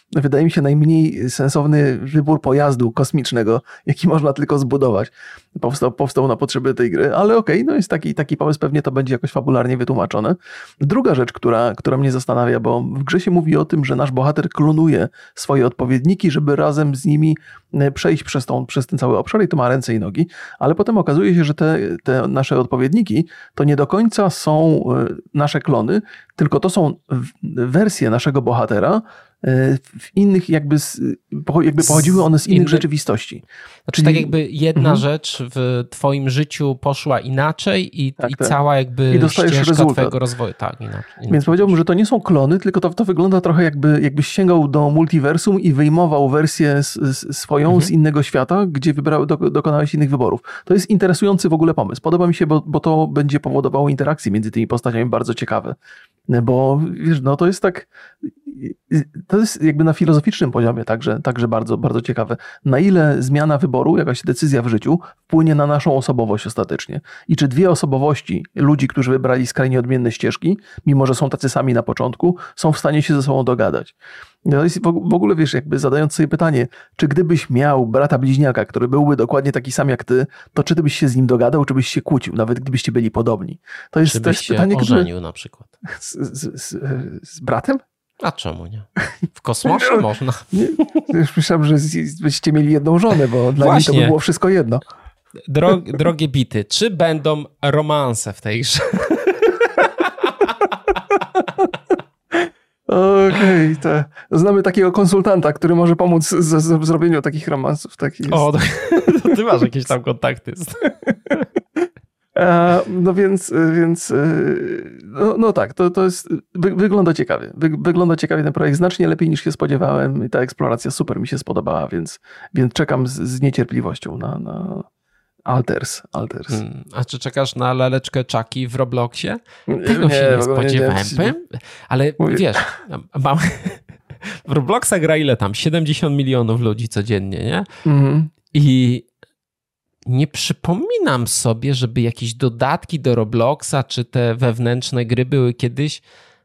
wydaje mi się, najmniej sensowny wybór pojazdu kosmicznego, jaki można tylko zbudować. Powstał, powstał na potrzeby tej gry, ale okej, okay, no jest taki, taki pomysł, pewnie to będzie jakoś fabularnie wytłumaczone. Druga rzecz, która, która mnie zastanawia, bo w grze się mówi o tym, że nasz bohater klonuje swoje odpowiedniki, żeby razem z nimi przejść przez, tą, przez ten cały obszar i to ma ręce i nogi, ale potem okazuje się, że te, te nasze odpowiedniki to nie do końca są nasze klony, tylko to są wersje naszego bohatera, w innych jakby, jakby pochodziły one z innych inny... rzeczywistości. Znaczy Czyli... tak jakby jedna mhm. rzecz w twoim życiu poszła inaczej i, tak, i tak. cała jakby I dostajesz ścieżka rezultat. twojego rozwoju. Tak, inaczej, inaczej. Więc powiedziałbym, że to nie są klony, tylko to, to wygląda trochę jakby, jakbyś sięgał do multiversum i wyjmował wersję z, z swoją mhm. z innego świata, gdzie wybrał, do, dokonałeś innych wyborów. To jest interesujący w ogóle pomysł. Podoba mi się, bo, bo to będzie powodowało interakcje między tymi postaciami bardzo ciekawe. Bo wiesz, no to jest tak, to jest jakby na filozoficznym poziomie także, także bardzo, bardzo ciekawe. Na ile zmiana wyboru, jakaś decyzja w życiu wpłynie na naszą osobowość ostatecznie. I czy dwie osobowości ludzi, którzy wybrali skrajnie odmienne ścieżki, mimo że są tacy sami na początku, są w stanie się ze sobą dogadać. To jest w ogóle, wiesz, jakby zadając sobie pytanie, czy gdybyś miał brata bliźniaka, który byłby dokładnie taki sam jak ty, to czy ty byś się z nim dogadał, czy byś się kłócił, nawet gdybyście byli podobni? To jest, czy to jest byś się pytanie, ożenił które... na przykład? Z, z, z, z bratem? A czemu nie? W kosmosie można. Nie, już myślałem, że byście mieli jedną żonę, bo dla mnie to by było wszystko jedno. Dro, drogie bity, czy będą romanse w tej grze? Okej, okay, znamy takiego konsultanta, który może pomóc w zrobieniu takich romansów. Taki o, to, to ty masz jakieś tam kontakty. A, no więc, więc no, no tak, to, to jest, wy, wygląda ciekawie. Wy, wygląda ciekawie ten projekt, znacznie lepiej niż się spodziewałem i ta eksploracja super mi się spodobała, więc, więc czekam z, z niecierpliwością na, na Alters. Alters. Hmm. A czy czekasz na laleczkę Chucky w Robloxie? Tego nie, się nie spodziewałem. Nie, nie. Ale Mówię. wiesz, mam... w Robloxa gra ile tam? siedemdziesiąt milionów ludzi codziennie, nie? Mhm. I nie przypominam sobie, żeby jakieś dodatki do Robloxa, czy te wewnętrzne gry były kiedyś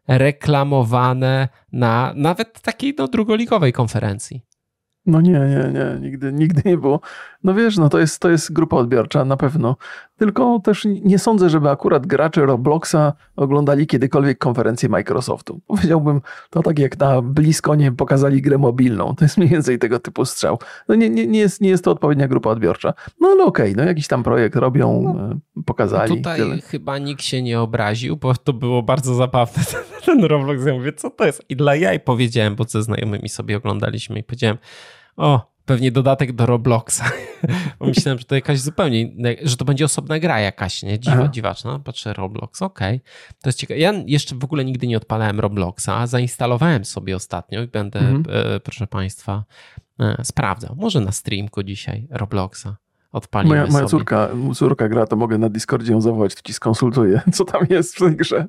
reklamowane na nawet takiej no, drugoligowej konferencji. No nie, nie, nie, nigdy, nigdy nie było. No wiesz, no to jest, to jest grupa odbiorcza na pewno. Tylko też nie sądzę, żeby akurat gracze Robloxa oglądali kiedykolwiek konferencję Microsoftu. Powiedziałbym, to tak jak na BlizzConie pokazali grę mobilną. To jest mniej więcej tego typu strzał. No nie, nie, nie, jest, nie jest to odpowiednia grupa odbiorcza. No ale okej, okay, no jakiś tam projekt robią, no, pokazali. Tutaj tyle. Chyba nikt się nie obraził, bo to było bardzo zabawne. Ten Roblox, ja mówię, co to jest? I dla jaj powiedziałem, bo ze znajomymi sobie oglądaliśmy i powiedziałem, o, pewnie dodatek do Robloxa. Bo myślałem, że to jakaś zupełnie, że to będzie osobna gra jakaś, nie? Dziwa, dziwaczna. Patrzę, Roblox, okej. Okay. To jest ciekawe. Ja jeszcze w ogóle nigdy nie odpalałem Robloxa, a zainstalowałem sobie ostatnio i będę, mhm. e, proszę państwa, e, sprawdzał. Może na streamku dzisiaj Robloxa odpalimy moja, moja sobie. Córka, córka gra, to mogę na Discordzie ją zawołać, to ci skonsultuję, co tam jest w tej grze.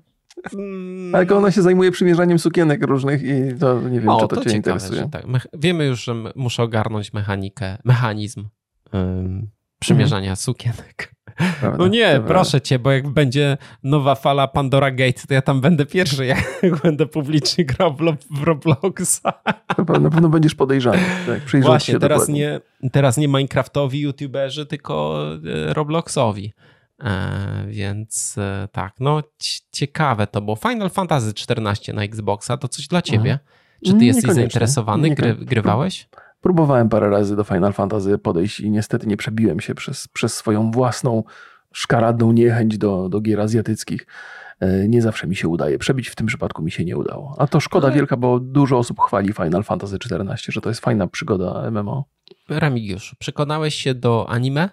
Ale ona się zajmuje przymierzaniem sukienek różnych i to nie wiem, o, czy to, to cię ciekawe, interesuje. Tak. Wiemy już, że muszę ogarnąć mechanikę, mechanizm um, przymierzania mhm. sukienek. Prawda, no nie, prawda. Proszę cię, bo jak będzie nowa fala Pandora Gate, to ja tam będę pierwszy, jak będę publicznie grał w Robloxa. Na pewno będziesz podejrzany. Tak, właśnie, się teraz nie, teraz nie Minecraftowi youtuberzy, tylko Robloxowi. E, więc e, tak, no c- ciekawe to było. Final Fantasy czternaście na Xboxa to coś dla ciebie. Aha. Czy ty jesteś zainteresowany? Gry, grywałeś? Próbowałem parę razy do Final Fantasy podejść i niestety nie przebiłem się przez, przez swoją własną szkaradną niechęć do, do gier azjatyckich. E, nie zawsze mi się udaje. Przebić w tym przypadku mi się nie udało. A to szkoda Ale... wielka, bo dużo osób chwali Final Fantasy czternaście, że to jest fajna przygoda M M O. Remigiusz, przekonałeś się do anime?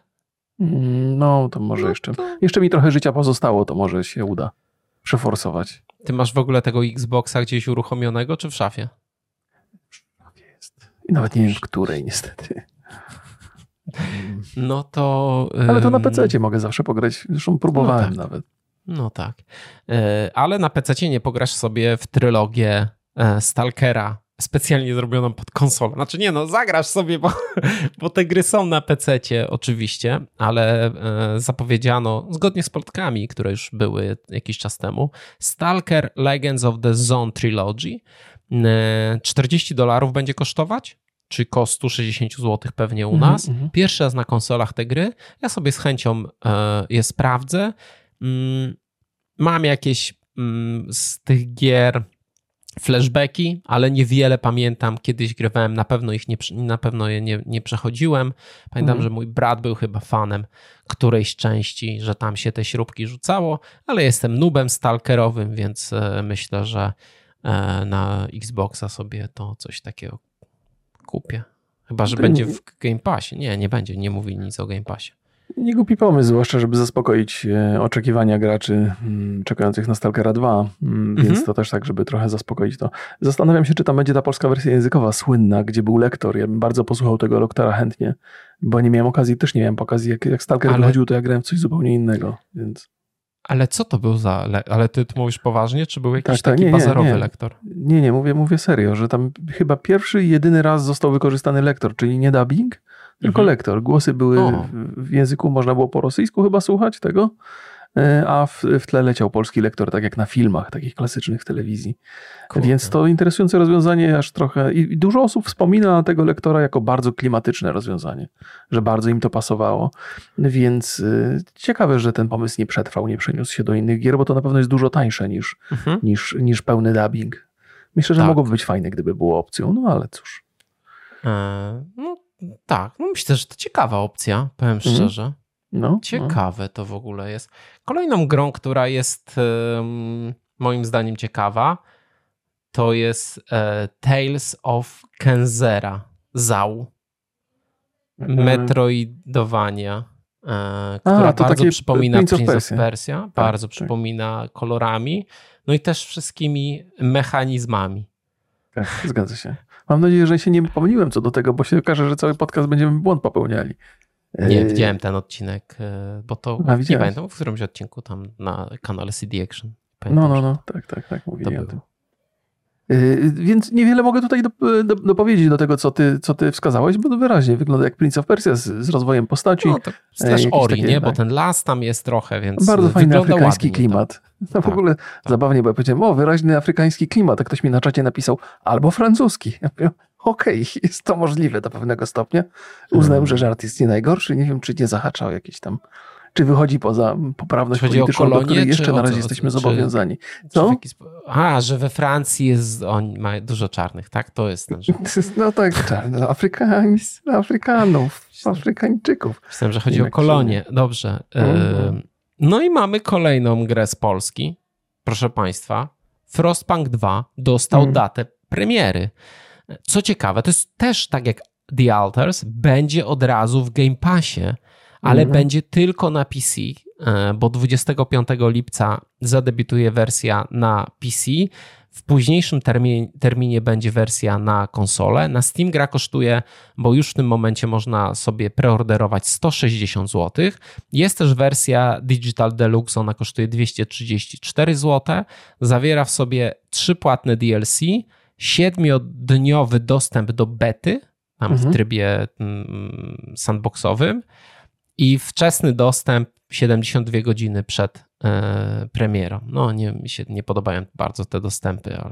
No, to może no jeszcze. To... Jeszcze mi trochę życia pozostało, to może się uda przeforsować. Ty masz w ogóle tego Xboxa gdzieś uruchomionego, czy w szafie? W szafie jest. I nawet nie wiem, w której niestety. No to... Ale to na pececie mogę zawsze pograć. Zresztą próbowałem no tak. nawet. No tak. Ale na pececie nie pograsz sobie w trylogię Stalkera specjalnie zrobioną pod konsolę. Znaczy nie no, zagrasz sobie, bo, bo te gry są na pececie oczywiście, ale e, zapowiedziano, zgodnie z plotkami, które już były jakiś czas temu, Stalker Legends of the Zone Trilogy czterdzieści dolarów będzie kosztować, czy koło sto sześćdziesiąt złotych pewnie u nas. Mm-hmm. Pierwszy raz na konsolach te gry. Ja sobie z chęcią je sprawdzę. Mam jakieś z tych gier flashbacki, ale niewiele pamiętam. Kiedyś grywałem, na pewno ich nie, na pewno je nie, nie przechodziłem. Pamiętam, mm. że mój brat był chyba fanem którejś części, że tam się te śrubki rzucało, ale jestem noobem stalkerowym, więc myślę, że na Xboxa sobie to coś takiego kupię. Chyba, że to będzie nie... w Game Passie. Nie, nie będzie, nie mówi nic o Game Passie. Nie głupi pomysł, zwłaszcza żeby zaspokoić oczekiwania graczy czekających na Stalkera dwa, więc mm-hmm. to też tak, żeby trochę zaspokoić to. Zastanawiam się, czy tam będzie ta polska wersja językowa słynna, gdzie był lektor. Ja bym bardzo posłuchał tego lektora chętnie, bo nie miałem okazji, też nie miałem okazji. Jak, jak Stalker ale... wychodził, to ja grałem w coś zupełnie innego, więc... Ale co to był za... Le... Ale ty, ty mówisz poważnie, czy był jakiś tak, taki nie, bazarowy nie, nie. lektor? Nie, nie, mówię, mówię serio, że tam chyba pierwszy i jedyny raz został wykorzystany lektor, czyli nie dubbing, tylko mhm. lektor. Głosy były o. w języku, można było po rosyjsku chyba słuchać tego, a w, w tle leciał polski lektor, tak jak na filmach takich klasycznych w telewizji. Kurde. Więc to interesujące rozwiązanie aż trochę... I dużo osób wspomina tego lektora jako bardzo klimatyczne rozwiązanie, że bardzo im to pasowało. Więc y, ciekawe, że ten pomysł nie przetrwał, nie przeniósł się do innych gier, bo to na pewno jest dużo tańsze niż, mhm. niż, niż pełny dubbing. Myślę, że tak. mogłoby być fajne, gdyby było opcją, no ale cóż. E, no tak, no myślę, że to ciekawa opcja, powiem mhm. szczerze. No, Ciekawe no. to w ogóle jest. Kolejną grą, która jest um, moim zdaniem ciekawa, to jest e, Tales of Kenzera, Zał. Mhm. Metroidowania, e, która A, bardzo przypomina Prince of Persia. Persia tak, bardzo tak. przypomina kolorami, no i też wszystkimi mechanizmami. Tak, zgadza się. Mam nadzieję, że się nie pomyliłem co do tego, bo się okaże, że cały podcast będziemy błąd popełniali. Nie, widziałem ten odcinek, bo to A, nie pamiętam, w którymś odcinku tam na kanale C D Action. Pamiętam, no, no, no, tak, tak, tak, mówili o tym. Yy, więc niewiele mogę tutaj do, do, dopowiedzieć do tego, co ty, co ty wskazałeś, bo to wyraźnie wygląda jak Prince of Persia z, z rozwojem postaci. No to slash Ori, takie, nie? Tak. Bo ten las tam jest trochę, więc bardzo fajny afrykański ładnie, klimat. No w tak, ogóle tak. zabawnie, bo ja powiedziałem, o, wyraźny afrykański klimat, a ktoś mi na czacie napisał, albo francuski. Ja powiem, okej, okay, jest to możliwe do pewnego stopnia. Uznałem, hmm. że żart jest nie najgorszy. Nie wiem, czy nie zahacza o jakieś tam... Czy wychodzi poza poprawność Chodzi polityczną, o kolonię, do której jeszcze na razie co, jesteśmy czy, zobowiązani. Co? Czy A, że we Francji jest, oni mają dużo czarnych, tak? To jest ten żart. No tak, czarny, Afrykań, Afrykanów, Afrykańczyków. Myślałem, że chodzi o kolonię. Dobrze. Mhm. No i mamy kolejną grę z Polski. Proszę Państwa, Frostpunk dwa dostał mhm. datę premiery. Co ciekawe, to jest też tak jak The Alters, będzie od razu w Game Passie, ale mhm. będzie tylko na P C, bo dwudziestego piątego lipca zadebiutuje wersja na P C. W późniejszym terminie, terminie będzie wersja na konsolę. Na Steam gra kosztuje, bo już w tym momencie można sobie preorderować sto sześćdziesiąt złotych. Jest też wersja Digital Deluxe, ona kosztuje dwieście trzydzieści cztery złote. Zawiera w sobie trzy płatne D L C, siedmiodniowy dostęp do bety, tam mhm. w trybie mm, sandboxowym, i wczesny dostęp siedemdziesiąt dwie godziny przed e, premierą. No nie, mi się nie podobają bardzo te dostępy, ale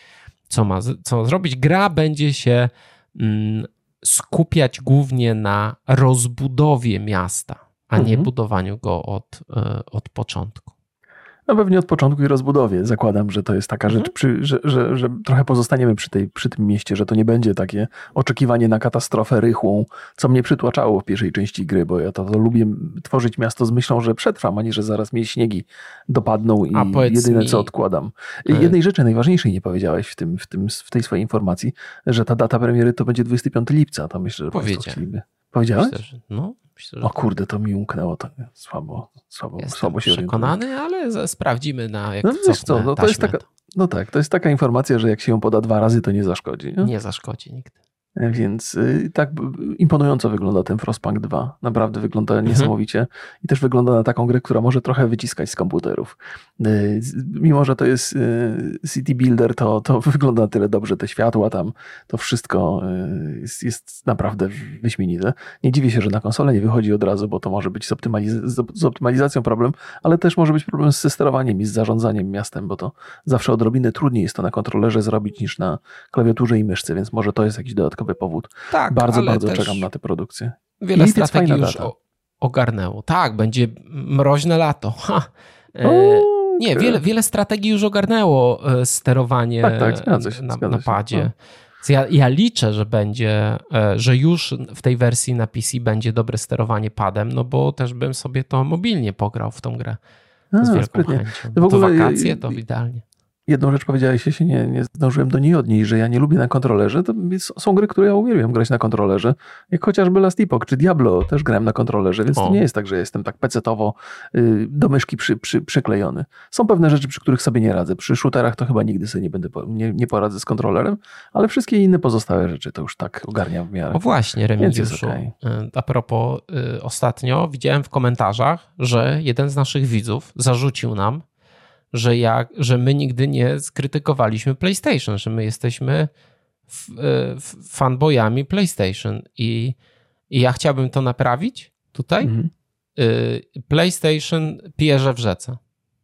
co ma co zrobić? Gra będzie się mm, skupiać głównie na rozbudowie miasta, a mhm. nie budowaniu go od, e, od początku. No pewnie od początku i rozbudowie. Zakładam, że to jest taka mhm. rzecz, przy, że, że, że trochę pozostaniemy przy, tej, przy tym mieście, że to nie będzie takie oczekiwanie na katastrofę rychłą, co mnie przytłaczało w pierwszej części gry, bo ja to, to lubię tworzyć miasto z myślą, że przetrwam, a nie, że zaraz mnie śniegi dopadną i jedyne mi... co odkładam. Jednej rzeczy najważniejszej nie powiedziałeś w, tym, w, tym, w tej swojej informacji, że ta data premiery to będzie dwudziestego piątego lipca. To myślę, że Państwo chcieliby. Powiedziałeś? Myślę, że, no, myślę, że o kurde, to mi umknęło. To słabo, słabo, słabo się przekonany, orientuję. Ale sprawdzimy na jak no, wiesz co, no, to jest taka, no tak, to jest taka informacja, że jak się ją poda dwa razy, to nie zaszkodzi. Nie, nie zaszkodzi nigdy. Więc tak imponująco wygląda ten Frostpunk dwa. Naprawdę wygląda mhm. niesamowicie i też wygląda na taką grę, która może trochę wyciskać z komputerów. Mimo, że to jest City Builder, to, to wygląda na tyle dobrze. Te światła tam, to wszystko jest, jest naprawdę wyśmienite. Nie dziwię się, że na konsolę nie wychodzi od razu, bo to może być z, optymaliz- z optymalizacją problem, ale też może być problem ze sterowaniem i z zarządzaniem miastem, bo to zawsze odrobinę trudniej jest to na kontrolerze zrobić niż na klawiaturze i myszce, więc może to jest jakiś dodatkowy powód. Tak, bardzo, bardzo czekam na tę produkcję. Wiele strategii już o, ogarnęło. Tak, będzie mroźne lato. Ha. E, o, nie, okay. wiele, wiele strategii już ogarnęło sterowanie tak, tak, zgadza się, na, na padzie. Ja, ja liczę, że będzie, że już w tej wersji na P C będzie dobre sterowanie padem, no bo też bym sobie to mobilnie pograł w tą grę A, z wielką sprytnie. chęcią. W ogóle, to wakacje, to idealnie. Jedną rzecz powiedziałeś, ja się nie, nie zdążyłem do niej odnieść, że ja nie lubię na kontrolerze. To są gry, które ja uwielbiam grać na kontrolerze. Jak chociażby Last Epoch czy Diablo też grałem na kontrolerze, więc o. to nie jest tak, że jestem tak pecetowo y, do myszki przy, przy, przyklejony. Są pewne rzeczy, przy których sobie nie radzę. Przy shooterach to chyba nigdy sobie nie będę nie, nie poradzę z kontrolerem, ale wszystkie inne pozostałe rzeczy to już tak ogarniam w miarę. O właśnie, Remigiuszu. Okay. A propos, y, ostatnio widziałem w komentarzach, że jeden z naszych widzów zarzucił nam, że, jak, że my nigdy nie skrytykowaliśmy PlayStation, że my jesteśmy f, f, fanboyami PlayStation i, i ja chciałbym to naprawić tutaj. Mhm. Y, PlayStation pierze w rzece.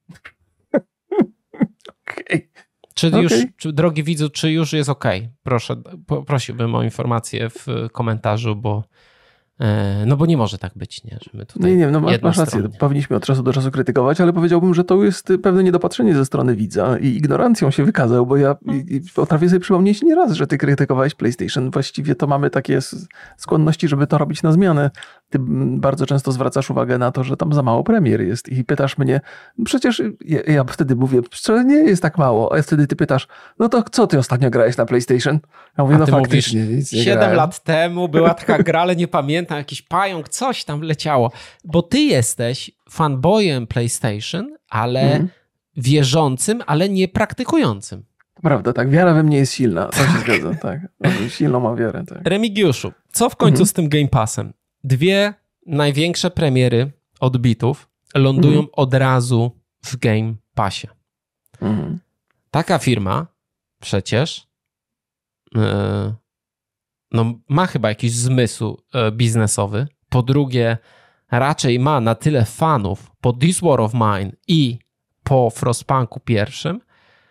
Okay. Czy okay. już, czy, drogi widzu, czy już jest ok? Proszę, prosiłbym o informację w komentarzu, bo no bo nie może tak być, nie? Że my tutaj nie, nie, no masz, masz rację. Powinniśmy od czasu do czasu krytykować, ale powiedziałbym, że to jest pewne niedopatrzenie ze strony widza i ignorancją się wykazał, bo ja potrafię sobie przypomnieć nie raz, że ty krytykowałeś PlayStation. Właściwie to mamy takie skłonności, żeby to robić na zmianę. Ty bardzo często zwracasz uwagę na to, że tam za mało premier jest i pytasz mnie, przecież ja, ja wtedy mówię, że nie jest tak mało, a wtedy ty pytasz, no to co ty ostatnio grałeś na PlayStation? Ja mówię, a no ty faktycznie mówisz, nic nie siedem grałem. lat temu była taka gra, ale nie pamiętam, jakiś pająk, coś tam leciało. Bo ty jesteś fanboyem PlayStation, ale mm. wierzącym, ale nie praktykującym. Prawda, tak. Wiara we mnie jest silna. To się zgadza, tak. Silną mam wiarę. Tak. Remigiuszu, co w końcu mm. z tym Game Passem? Dwie największe premiery odbitów lądują mm. od razu w Game Passie. Mm. Taka firma przecież yy, no, ma chyba jakiś zmysł yy, biznesowy. Po drugie, raczej ma na tyle fanów po This War of Mine i po Frostpunku pierwszym,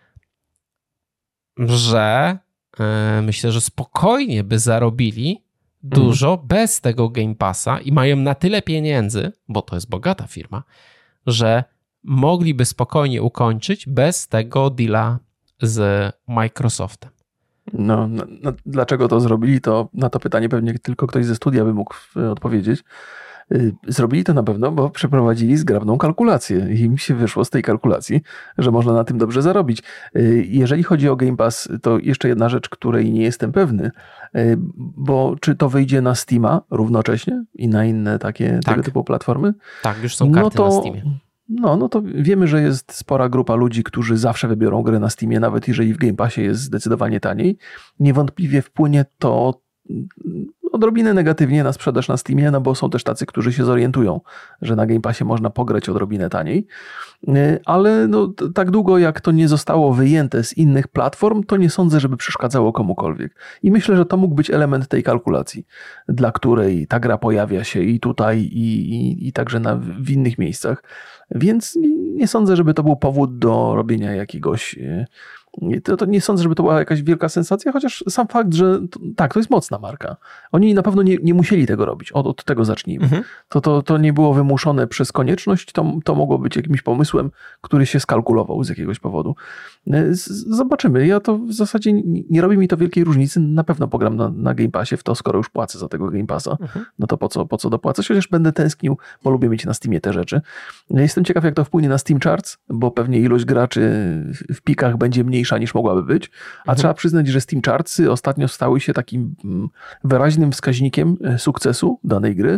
że yy, myślę, że spokojnie by zarobili dużo mm. bez tego Game Passa i mają na tyle pieniędzy, bo to jest bogata firma, że mogliby spokojnie ukończyć bez tego deala z Microsoftem. No, no, no, dlaczego to zrobili, to na to pytanie pewnie tylko ktoś ze studia by mógł odpowiedzieć. Zrobili to na pewno, bo przeprowadzili zgrabną kalkulację i im się wyszło z tej kalkulacji, że można na tym dobrze zarobić. Jeżeli chodzi o Game Pass, to jeszcze jedna rzecz, której nie jestem pewny, bo czy to wyjdzie na Steama równocześnie i na inne takie tak. tego typu platformy? Tak, już są karty no to, na Steamie. No, no to wiemy, że jest spora grupa ludzi, którzy zawsze wybiorą grę na Steamie, nawet jeżeli w Game Passie jest zdecydowanie taniej. Niewątpliwie wpłynie to odrobinę negatywnie na sprzedaż na Steamie, no bo są też tacy, którzy się zorientują, że na Game Passie można pograć odrobinę taniej, ale no, tak długo jak to nie zostało wyjęte z innych platform, to nie sądzę, żeby przeszkadzało komukolwiek. I myślę, że to mógł być element tej kalkulacji, dla której ta gra pojawia się i tutaj, i, i, i także na, w innych miejscach. Więc nie sądzę, żeby to był powód do robienia jakiegoś... To, to nie sądzę, żeby to była jakaś wielka sensacja, chociaż sam fakt, że to, tak, to jest mocna marka. Oni na pewno nie, nie musieli tego robić. Od, od tego zacznijmy. Mhm. To, to, to nie było wymuszone przez konieczność, to, to mogło być jakimś pomysłem, który się skalkulował z jakiegoś powodu. Zobaczymy. Ja to w zasadzie nie, nie robi mi to wielkiej różnicy. Na pewno pogram na, na Game Passie w to, skoro już płacę za tego Game Passa. Mhm. No to po co, po co dopłacać? Chociaż będę tęsknił, bo lubię mieć na Steamie te rzeczy. Jestem ciekaw, jak to wpłynie na Steam Charts, bo pewnie ilość graczy w pikach będzie mniejsza mniejsza niż mogłaby być, a mhm. trzeba przyznać, że Steam Chartsy ostatnio stały się takim wyraźnym wskaźnikiem sukcesu danej gry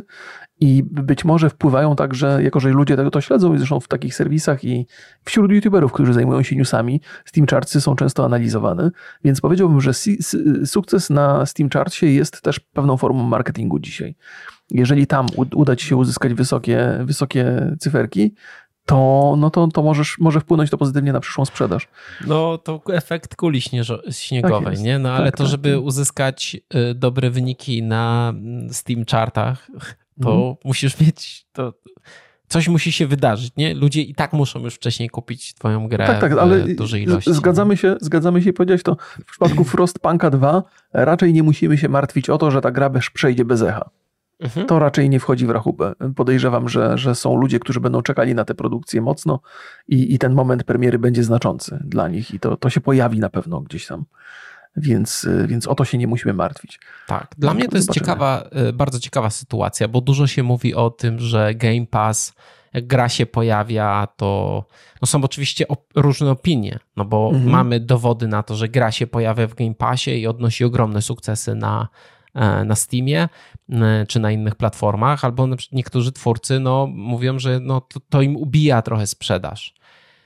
i być może wpływają także, jako że ludzie tego to śledzą i zresztą w takich serwisach i wśród youtuberów, którzy zajmują się newsami, Steam Chartsy są często analizowane, więc powiedziałbym, że sukces na Steam Chartsie jest też pewną formą marketingu dzisiaj. Jeżeli tam uda ci się uzyskać wysokie, wysokie cyferki, to, no to, to możesz, może wpłynąć to pozytywnie na przyszłą sprzedaż. No to efekt kuli śniegowej, tak nie? No ale tak, to, żeby tak. uzyskać dobre wyniki na Steam Chartach, to hmm. musisz mieć, to coś musi się wydarzyć, nie? Ludzie i tak muszą już wcześniej kupić twoją grę tak, tak, ale w dużej ilości. Zgadzamy się, zgadzamy się powiedzieć to w przypadku Frostpunka dwa raczej nie musimy się martwić o to, że ta gra przejdzie bez echa. Mhm. To raczej nie wchodzi w rachubę. Podejrzewam, że, że są ludzie, którzy będą czekali na tę produkcję mocno i, i ten moment premiery będzie znaczący dla nich i to, to się pojawi na pewno gdzieś tam. Więc, więc o to się nie musimy martwić. Tak, dla no, mnie to jest ciekawa, bardzo ciekawa sytuacja, bo dużo się mówi o tym, że Game Pass, jak gra się pojawia, to no są oczywiście op- różne opinie, no bo mhm. mamy dowody na to, że gra się pojawia w Game Passie i odnosi ogromne sukcesy na na Steamie czy na innych platformach, albo na przykład niektórzy twórcy no, mówią, że no, to, to im ubija trochę sprzedaż.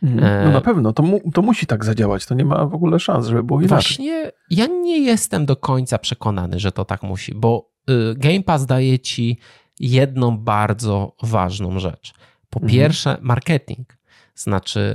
No na pewno, to, mu, to musi tak zadziałać, to nie ma w ogóle szans, żeby było inaczej. Właśnie ja nie jestem do końca przekonany, że to tak musi, bo Game Pass daje ci jedną bardzo ważną rzecz. Po mhm. pierwsze marketing, znaczy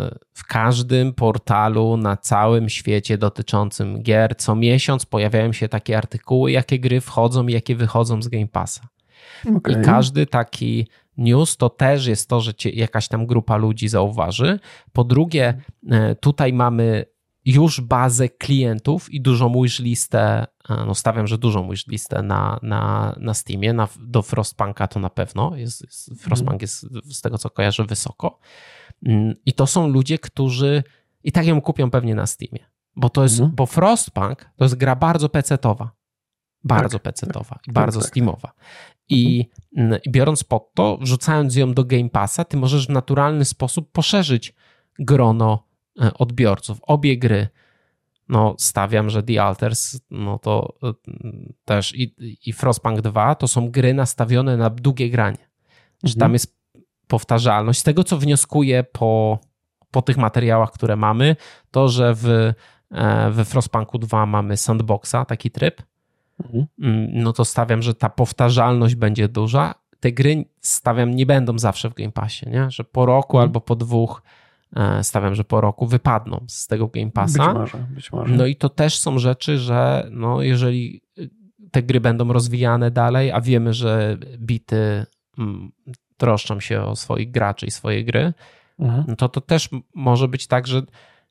w każdym portalu na całym świecie dotyczącym gier co miesiąc pojawiają się takie artykuły, jakie gry wchodzą i jakie wychodzą z Game Passa. Okay. I każdy taki news to też jest to, że cię jakaś tam grupa ludzi zauważy. Po drugie, tutaj mamy już bazę klientów i dużą wishlistę, no stawiam, że dużą wishlistę na, na, na Steamie, na, do Frostpunka to na pewno, jest, jest, Frostpunk mm. jest z tego co kojarzę wysoko. I to są ludzie, którzy i tak ją kupią pewnie na Steamie, bo to jest, mm. bo Frostpunk to jest gra bardzo pecetowa, bardzo tak, pecetowa, tak, bardzo tak, steamowa. I mm. biorąc pod to, wrzucając ją do Game Passa, ty możesz w naturalny sposób poszerzyć grono odbiorców. Obie gry, no stawiam, że The Alters, no to też i, i Frostpunk dwa to są gry nastawione na długie granie. Mm. Że tam jest powtarzalność. Z tego, co wnioskuję po, po tych materiałach, które mamy, to, że w, we Frostpunku dwa mamy sandboxa, taki tryb, mhm. no to stawiam, że ta powtarzalność będzie duża. Te gry, stawiam, nie będą zawsze w Game Passie, nie? Że po roku mhm. albo po dwóch, stawiam, że po roku wypadną z tego Game Passa. Być może, być może. No i to też są rzeczy, że no jeżeli te gry będą rozwijane dalej, a wiemy, że bity troszczą się o swoich graczy i swoje gry, mhm. to to też może być tak, że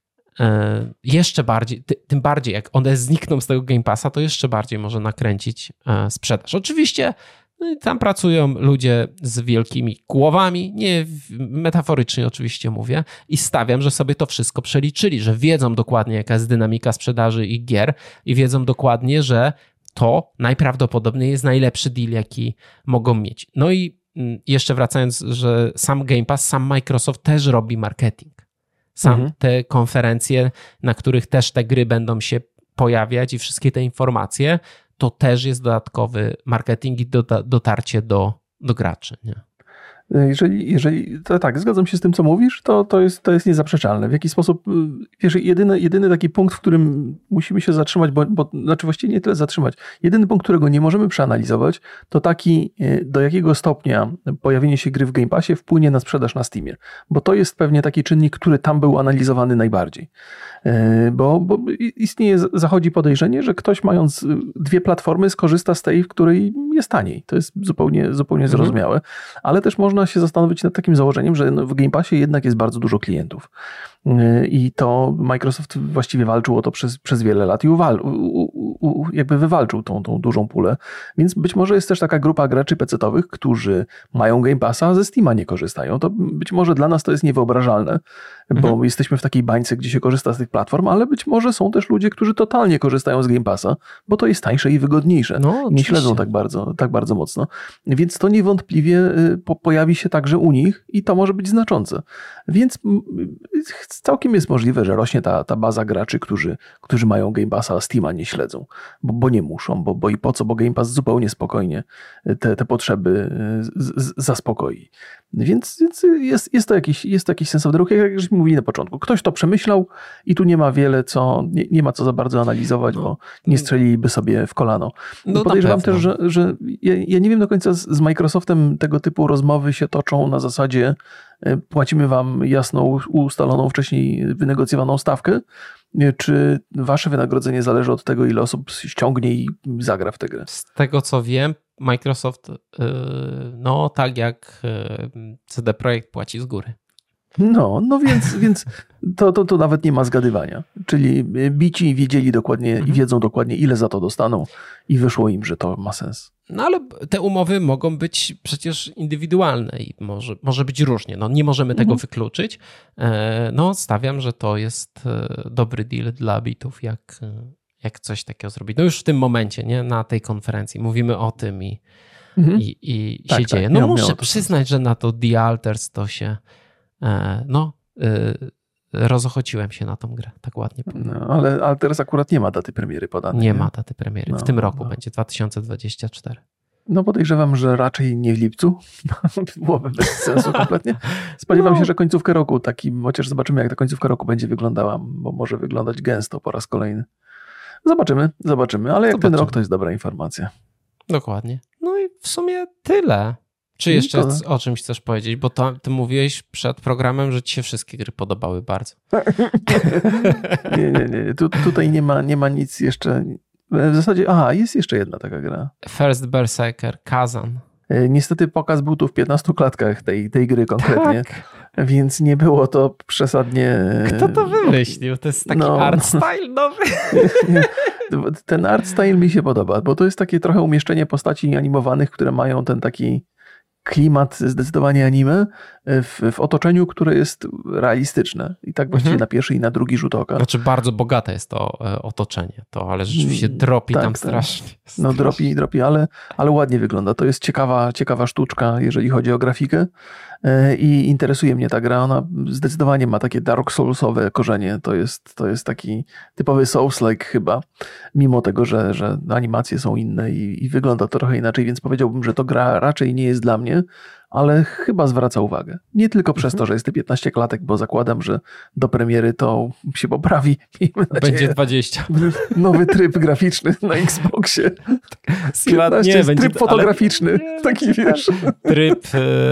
jeszcze bardziej, tym bardziej jak one znikną z tego Game Passa, to jeszcze bardziej może nakręcić sprzedaż. Oczywiście tam pracują ludzie z wielkimi głowami, nie metaforycznie oczywiście mówię, i stawiam, że sobie to wszystko przeliczyli, że wiedzą dokładnie jaka jest dynamika sprzedaży ich gier i wiedzą dokładnie, że to najprawdopodobniej jest najlepszy deal, jaki mogą mieć. No i jeszcze wracając, że sam Game Pass, sam Microsoft też robi marketing. Sam mhm. te konferencje, na których też te gry będą się pojawiać i wszystkie te informacje, to też jest dodatkowy marketing i dotarcie do, do graczy. Nie? Jeżeli, jeżeli to tak, zgadzam się z tym, co mówisz, to, to, jest, to jest niezaprzeczalne. W jaki sposób, wiesz, jedyny, jedyny taki punkt, w którym musimy się zatrzymać, bo, bo znaczy właściwie nie tyle zatrzymać, jedyny punkt, którego nie możemy przeanalizować, to taki, do jakiego stopnia pojawienie się gry w Game Passie wpłynie na sprzedaż na Steamie, bo to jest pewnie taki czynnik, który tam był analizowany najbardziej. Bo, bo istnieje, zachodzi podejrzenie, że ktoś mając dwie platformy skorzysta z tej, w której jest taniej. To jest zupełnie, zupełnie mhm. zrozumiałe, ale też można się zastanowić nad takim założeniem, że w Game Passie jednak jest bardzo dużo klientów. I to Microsoft właściwie walczył o to przez, przez wiele lat i uwal, u, u, u, jakby wywalczył tą, tą dużą pulę. Więc być może jest też taka grupa graczy pecetowych, którzy mają Game Passa, a ze Steama nie korzystają. To być może dla nas to jest niewyobrażalne, bo mhm. jesteśmy w takiej bańce, gdzie się korzysta z tych platform, ale być może są też ludzie, którzy totalnie korzystają z Game Passa, bo to jest tańsze i wygodniejsze. No, nie śledzą tak bardzo, tak bardzo mocno. Więc to niewątpliwie po, pojawi się także u nich i to może być znaczące. Więc całkiem jest możliwe, że rośnie ta, ta baza graczy, którzy, którzy mają Game Passa, a Steama nie śledzą, bo, bo nie muszą, bo, bo i po co, bo Game Pass zupełnie spokojnie te, te potrzeby z, z, zaspokoi. Więc, więc jest, jest, to jakiś, jest to jakiś sensowny ruch, jak żeśmy mówili na początku. Ktoś to przemyślał i tu nie ma wiele co, nie, nie ma co za bardzo analizować, no. bo nie strzeliliby sobie w kolano. No, podejrzewam też, że, że ja, ja nie wiem do końca z, z Microsoftem tego typu rozmowy się toczą na zasadzie płacimy wam jasną, ustaloną wcześniej wynegocjowaną stawkę, czy wasze wynagrodzenie zależy od tego, ile osób ściągnie i zagra w tę grę? Z tego co wiem, Microsoft, no tak jak C D Projekt płaci z góry. No, no więc, więc to, to, to nawet nie ma zgadywania. Czyli bici wiedzieli dokładnie mhm. i wiedzą dokładnie, ile za to dostaną i wyszło im, że to ma sens. No ale te umowy mogą być przecież indywidualne i może, może być różnie. No nie możemy tego mhm. wykluczyć. No stawiam, że to jest dobry deal dla bitów, jak, jak coś takiego zrobić. No już w tym momencie, nie? Na tej konferencji mówimy o tym i, mhm. i, i tak, się tak, dzieje. No miał, muszę miał przyznać, że na to The Alters to się no rozochociłem się na tą grę, tak ładnie powiem. No, ale Alters akurat nie ma daty premiery podanej. Nie, nie? ma daty premiery. W no, tym roku no. będzie dwa tysiące dwudziesty czwarty. No podejrzewam, że raczej nie w lipcu. Byłoby bez sensu kompletnie. Spodziewam no. się, że końcówkę roku taki, chociaż zobaczymy, jak ta końcówka roku będzie wyglądała, bo może wyglądać gęsto po raz kolejny. Zobaczymy, zobaczymy, ale jak zobaczymy. Ten rok to jest dobra informacja. Dokładnie. No i w sumie tyle. Czy jeszcze to... o czymś chcesz powiedzieć? Bo to, ty mówiłeś przed programem, że ci się wszystkie gry podobały bardzo. nie, nie, nie. Tu, tutaj nie ma, nie ma nic jeszcze. W zasadzie, aha, jest jeszcze jedna taka gra. First Berserker, Kazan. Niestety pokaz był tu w piętnastu klatkach tej, tej gry konkretnie, tak. Więc nie było to przesadnie... Kto to wymyślił? To jest taki no, art style nowy? Ten art style mi się podoba, bo to jest takie trochę umieszczenie postaci animowanych, które mają ten taki klimat zdecydowanie anime w, w otoczeniu, które jest realistyczne. I tak właściwie mhm. na pierwszy i na drugi rzut oka. Znaczy bardzo bogate jest to otoczenie, to, ale rzeczywiście dropi tak, tam tak. strasznie. No dropi, dropi, ale, ale ładnie wygląda. To jest ciekawa, ciekawa sztuczka, jeżeli chodzi o grafikę. I interesuje mnie ta gra. Ona zdecydowanie ma takie Dark Soulsowe korzenie. To jest, to jest taki typowy Souls-like chyba, mimo tego, że, że animacje są inne i, i wygląda to trochę inaczej, więc powiedziałbym, że to gra raczej nie jest dla mnie, ale chyba zwraca uwagę. Nie tylko przez to, że jest te piętnaście klatek, bo zakładam, że do premiery to się poprawi. Będzie dwadzieścia. Nowy tryb graficzny na Xboxie. piętnaście nie, jest będzie, tryb fotograficzny. Nie, taki wiesz. Tryb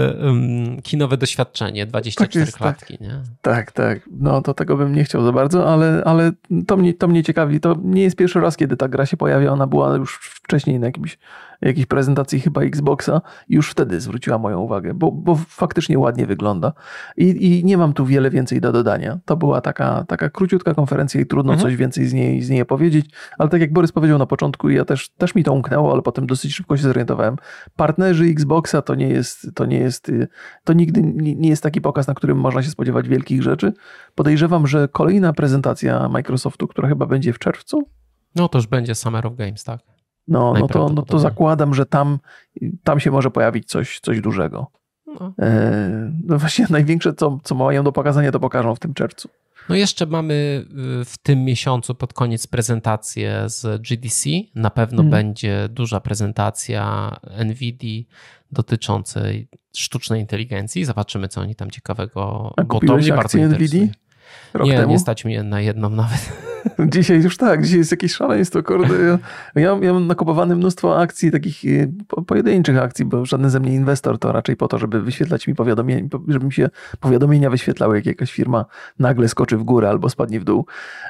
um, kinowe doświadczenie, dwadzieścia cztery tak jest, klatki. Tak, nie? tak, tak. No to tego bym nie chciał za bardzo, ale, ale to, mnie, to mnie ciekawi. To nie jest pierwszy raz, kiedy ta gra się pojawia. Ona była już wcześniej na jakimś jakiejś prezentacji chyba Xboxa i już wtedy zwróciła moją uwagę, bo, bo faktycznie ładnie wygląda. I, I nie mam tu wiele więcej do dodania. To była taka, taka króciutka konferencja i trudno mhm. coś więcej z niej, z niej opowiedzieć, ale tak jak Borys powiedział na początku, ja też, też mi to umknęło, ale potem dosyć szybko się zorientowałem. Partnerzy Xboxa to nie jest, to nie jest, to nigdy nie jest taki pokaz, na którym można się spodziewać wielkich rzeczy. Podejrzewam, że kolejna prezentacja Microsoftu, która chyba będzie w czerwcu. No to już będzie Summer of Games, tak? No, no, to, no to zakładam, że tam, tam się może pojawić coś, coś dużego. No. E, no właśnie największe, co, co mają do pokazania, to pokażą w tym czerwcu. No jeszcze mamy w tym miesiącu pod koniec prezentację z G D C. Na pewno hmm. będzie duża prezentacja Nvidii dotyczącej sztucznej inteligencji. Zobaczymy, co oni tam ciekawego... A bo to mnie bardzo interesuje. Rok nie, temu? Nie stać mi na jedną nawet. Dzisiaj już tak, dzisiaj jest jakieś szaleństwo, kurde. Ja, ja, ja mam nakupowane mnóstwo akcji, takich po, pojedynczych akcji, bo żaden ze mnie inwestor, to raczej po to, żeby wyświetlać mi powiadomienia, żeby mi się powiadomienia wyświetlały, jak jakaś firma nagle skoczy w górę albo spadnie w dół.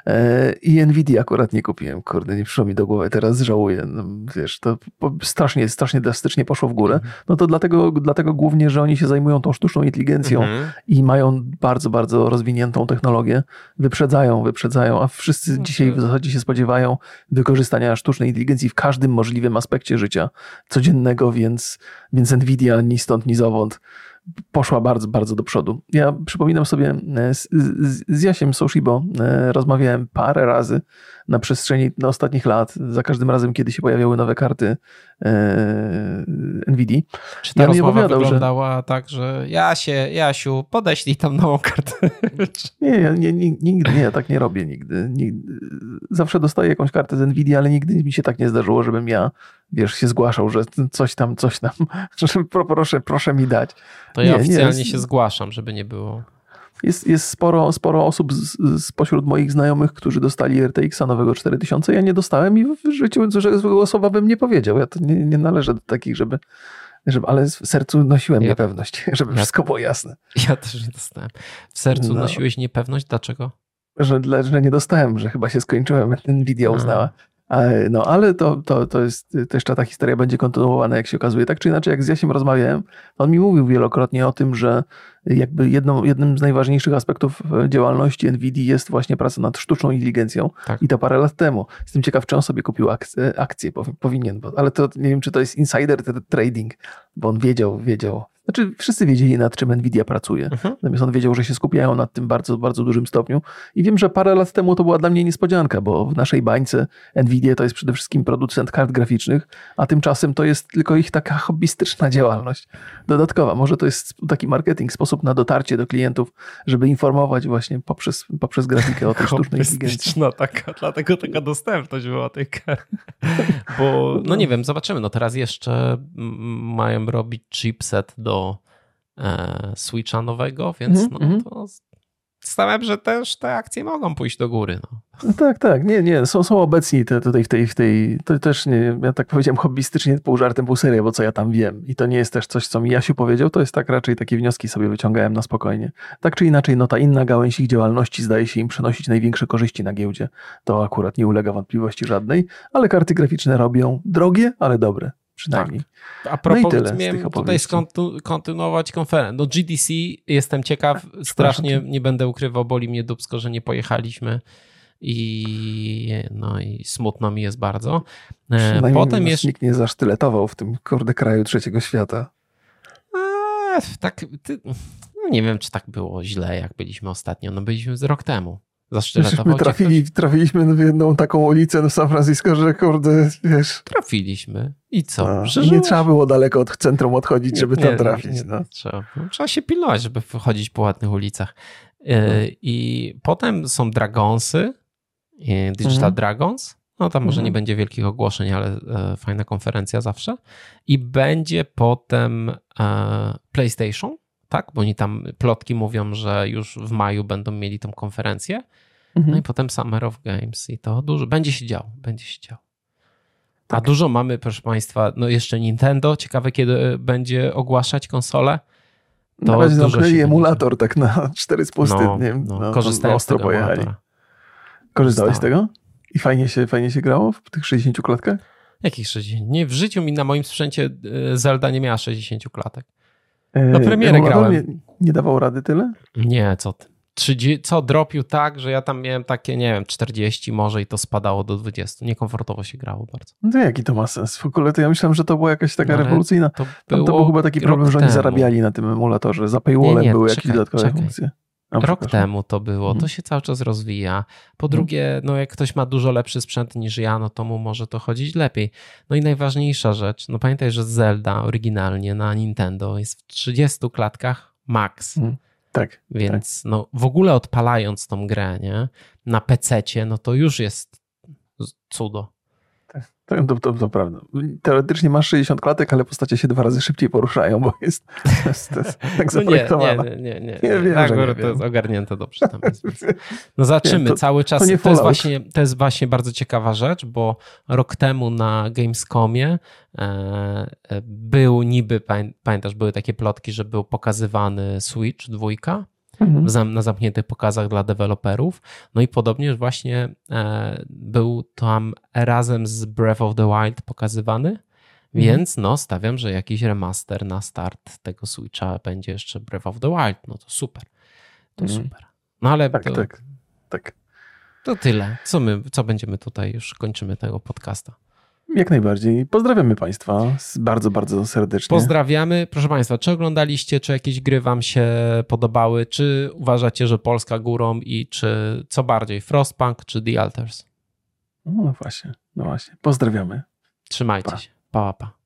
I Nvidia akurat nie kupiłem, kurde, nie przyszło mi do głowy, teraz żałuję. No, wiesz, to strasznie, strasznie drastycznie poszło w górę. No to dlatego, dlatego głównie, że oni się zajmują tą sztuczną inteligencją mhm. i mają bardzo, bardzo rozwiniętą technologię. Wyprzedzają, wyprzedzają, a wszyscy dzisiaj w zasadzie się spodziewają wykorzystania sztucznej inteligencji w każdym możliwym aspekcie życia codziennego, więc, więc Nvidia ni stąd, ni zowąd poszła bardzo, bardzo do przodu. Ja przypominam sobie, z, z, z Jasiem Soushibo rozmawiałem parę razy na przestrzeni no, ostatnich lat, za każdym razem, kiedy się pojawiały nowe karty e, NVIDIA. Czy ta ja rozmowa wyglądała że... tak, że Jasie, Jasiu, podeślij tam nową kartę? Nie, ja nie, nie, nigdy nie, ja tak nie robię nigdy. nigdy. Zawsze dostaję jakąś kartę z NVIDIA, ale nigdy mi się tak nie zdarzyło, żebym ja, wiesz, się zgłaszał, że coś tam, coś tam, że proszę, proszę mi dać. To ja nie, oficjalnie nie, jest, się zgłaszam, żeby nie było. Jest, jest sporo, sporo osób z, spośród moich znajomych, którzy dostali R T X-a nowego cztery tysiące. Ja nie dostałem i w życiu złego słowa bym nie powiedział. Ja to nie, nie należę do takich, żeby, żeby... Ale w sercu nosiłem ja, niepewność, żeby ja, wszystko było jasne. Ja też nie dostałem. W sercu no. nosiłeś niepewność? Dlaczego? Że, że nie dostałem, że chyba się skończyłem, Nvidia uznała. No, ale to, to, to jest, to jeszcze ta historia będzie kontynuowana, jak się okazuje. Tak czy inaczej, jak z Jasiem rozmawiałem, on mi mówił wielokrotnie o tym, że jakby jedną, jednym z najważniejszych aspektów działalności NVIDII jest właśnie praca nad sztuczną inteligencją. Tak. I to parę lat temu. Jestem ciekaw, czy on sobie kupił akcje, akcje powinien, bo, ale to nie wiem, czy to jest insider trading, bo on wiedział, wiedział. Znaczy wszyscy wiedzieli, nad czym NVIDIA pracuje. Mhm. Natomiast on wiedział, że się skupiają nad tym bardzo, bardzo dużym stopniu. I wiem, że parę lat temu to była dla mnie niespodzianka, bo w naszej bańce NVIDIA to jest przede wszystkim producent kart graficznych, a tymczasem to jest tylko ich taka hobbystyczna działalność dodatkowa. Może to jest taki marketing, sposób na dotarcie do klientów, żeby informować właśnie poprzez, poprzez grafikę o tej sztucznej inteligencji. No taka, dlatego taka dostępność była tej kart. Bo no nie wiem, zobaczymy. No teraz jeszcze mają robić chipset do e, Switcha nowego, więc mm-hmm. no to stawiam, że też te akcje mogą pójść do góry. No. No tak, tak. Nie, nie. Są, są obecni te, tutaj w tej, w tej, to też nie, ja tak powiedziałem hobbystycznie, pół żartem, pół serio, bo co ja tam wiem. I to nie jest też coś, co mi Jasiu powiedział, to jest tak raczej takie wnioski sobie wyciągałem na spokojnie. Tak czy inaczej, no ta inna gałęź ich działalności zdaje się im przynosić największe korzyści na giełdzie. To akurat nie ulega wątpliwości żadnej, ale karty graficzne robią drogie, ale dobre. Przynajmniej. Tak. A propos, no miałem tutaj skontu- kontynuować konferencję. No G D C jestem ciekaw, strasznie nie będę ukrywał, boli mnie dupsko, że nie pojechaliśmy i no i smutno mi jest bardzo. Potem jeszcze nikt nie zasztyletował w tym kurde kraju trzeciego świata. A, tak, ty, no nie wiem, czy tak było źle, jak byliśmy ostatnio. No byliśmy z rok temu. My trafili, trafiliśmy w jedną taką ulicę w San Francisco, że kurde, wiesz... Trafiliśmy. I co? No, nie trzeba było daleko od centrum odchodzić, żeby nie, tam trafić. Nie, nie, no. trzeba. No, trzeba się pilnować, żeby chodzić po ładnych ulicach. Yy, no. I potem są Dragonsy, Digital mhm. Dragons. No tam może mhm. nie będzie wielkich ogłoszeń, ale e, fajna konferencja zawsze. I będzie potem e, PlayStation. Tak, bo oni tam plotki mówią, że już w maju będą mieli tą konferencję. Mhm. No i potem Summer of Games i to dużo. Będzie się działo, będzie się działo. Tak. A dużo mamy, proszę Państwa, no jeszcze Nintendo. Ciekawe, kiedy będzie ogłaszać konsolę. To na razie zamknęli emulator tak na cztery spusty. No, nie, no, no, korzystałem z tego pojechali. Emulatora. Korzystałeś z tego? I fajnie się, fajnie się grało w tych sześćdziesięciu klatkach? Jakich sześćdziesiąt? Nie, w życiu mi na moim sprzęcie Zelda nie miała sześćdziesięciu klatek. Na premierę grałem. Nie, nie dawał rady tyle? Nie, co ty. trzydzieści, co dropił tak, że ja tam miałem takie, nie wiem, czterdzieści może i to spadało do dwudziestu. Niekomfortowo się grało bardzo. No to jaki to ma sens? W ogóle to ja myślałem, że to była jakaś taka no, rewolucyjna. To, tam to był chyba taki problem, że oni temu. zarabiali na tym emulatorze. Za paywallem nie, nie, były czekaj, jakieś dodatkowe czekaj. funkcje. A, Rok temu to było, to się cały czas rozwija. Po drugie, no jak ktoś ma dużo lepszy sprzęt niż ja, no to mu może to chodzić lepiej. No i najważniejsza rzecz, no pamiętaj, że Zelda oryginalnie na Nintendo jest w trzydziestu klatkach max. Hmm. Tak. Więc tak. no w ogóle odpalając tą grę, nie, na pececie, no to już jest cudo. Tak, to, to, to prawda. Teoretycznie masz sześćdziesiąt klatek, ale postacie się dwa razy szybciej poruszają, bo jest, to jest, to jest tak zaprojektowane. Nie, nie, nie. nie, nie. nie wiem, tak, nie to jest ogarnięte dobrze. Tam jest. No zobaczymy, nie, to, cały czas. To, to, jest właśnie, to jest właśnie bardzo ciekawa rzecz, bo rok temu na Gamescomie e, był niby, pamiętasz, były takie plotki, że był pokazywany Switch dwójka. Mhm. na zamkniętych pokazach dla deweloperów. No i podobnież właśnie e, był tam razem z Breath of the Wild pokazywany, mhm. więc no stawiam, że jakiś remaster na start tego Switcha będzie jeszcze Breath of the Wild. No to super. To mhm. super. No ale tak, to, tak, tak. To tyle. Co my, co będziemy tutaj, już kończymy tego podcasta. Jak najbardziej. Pozdrawiamy Państwa bardzo, bardzo serdecznie. Pozdrawiamy. Proszę Państwa, czy oglądaliście, czy jakieś gry Wam się podobały, czy uważacie, że Polska górą i czy co bardziej, Frostpunk czy The Alters? No właśnie, no właśnie. Pozdrawiamy. Trzymajcie pa. się. Pa, pa.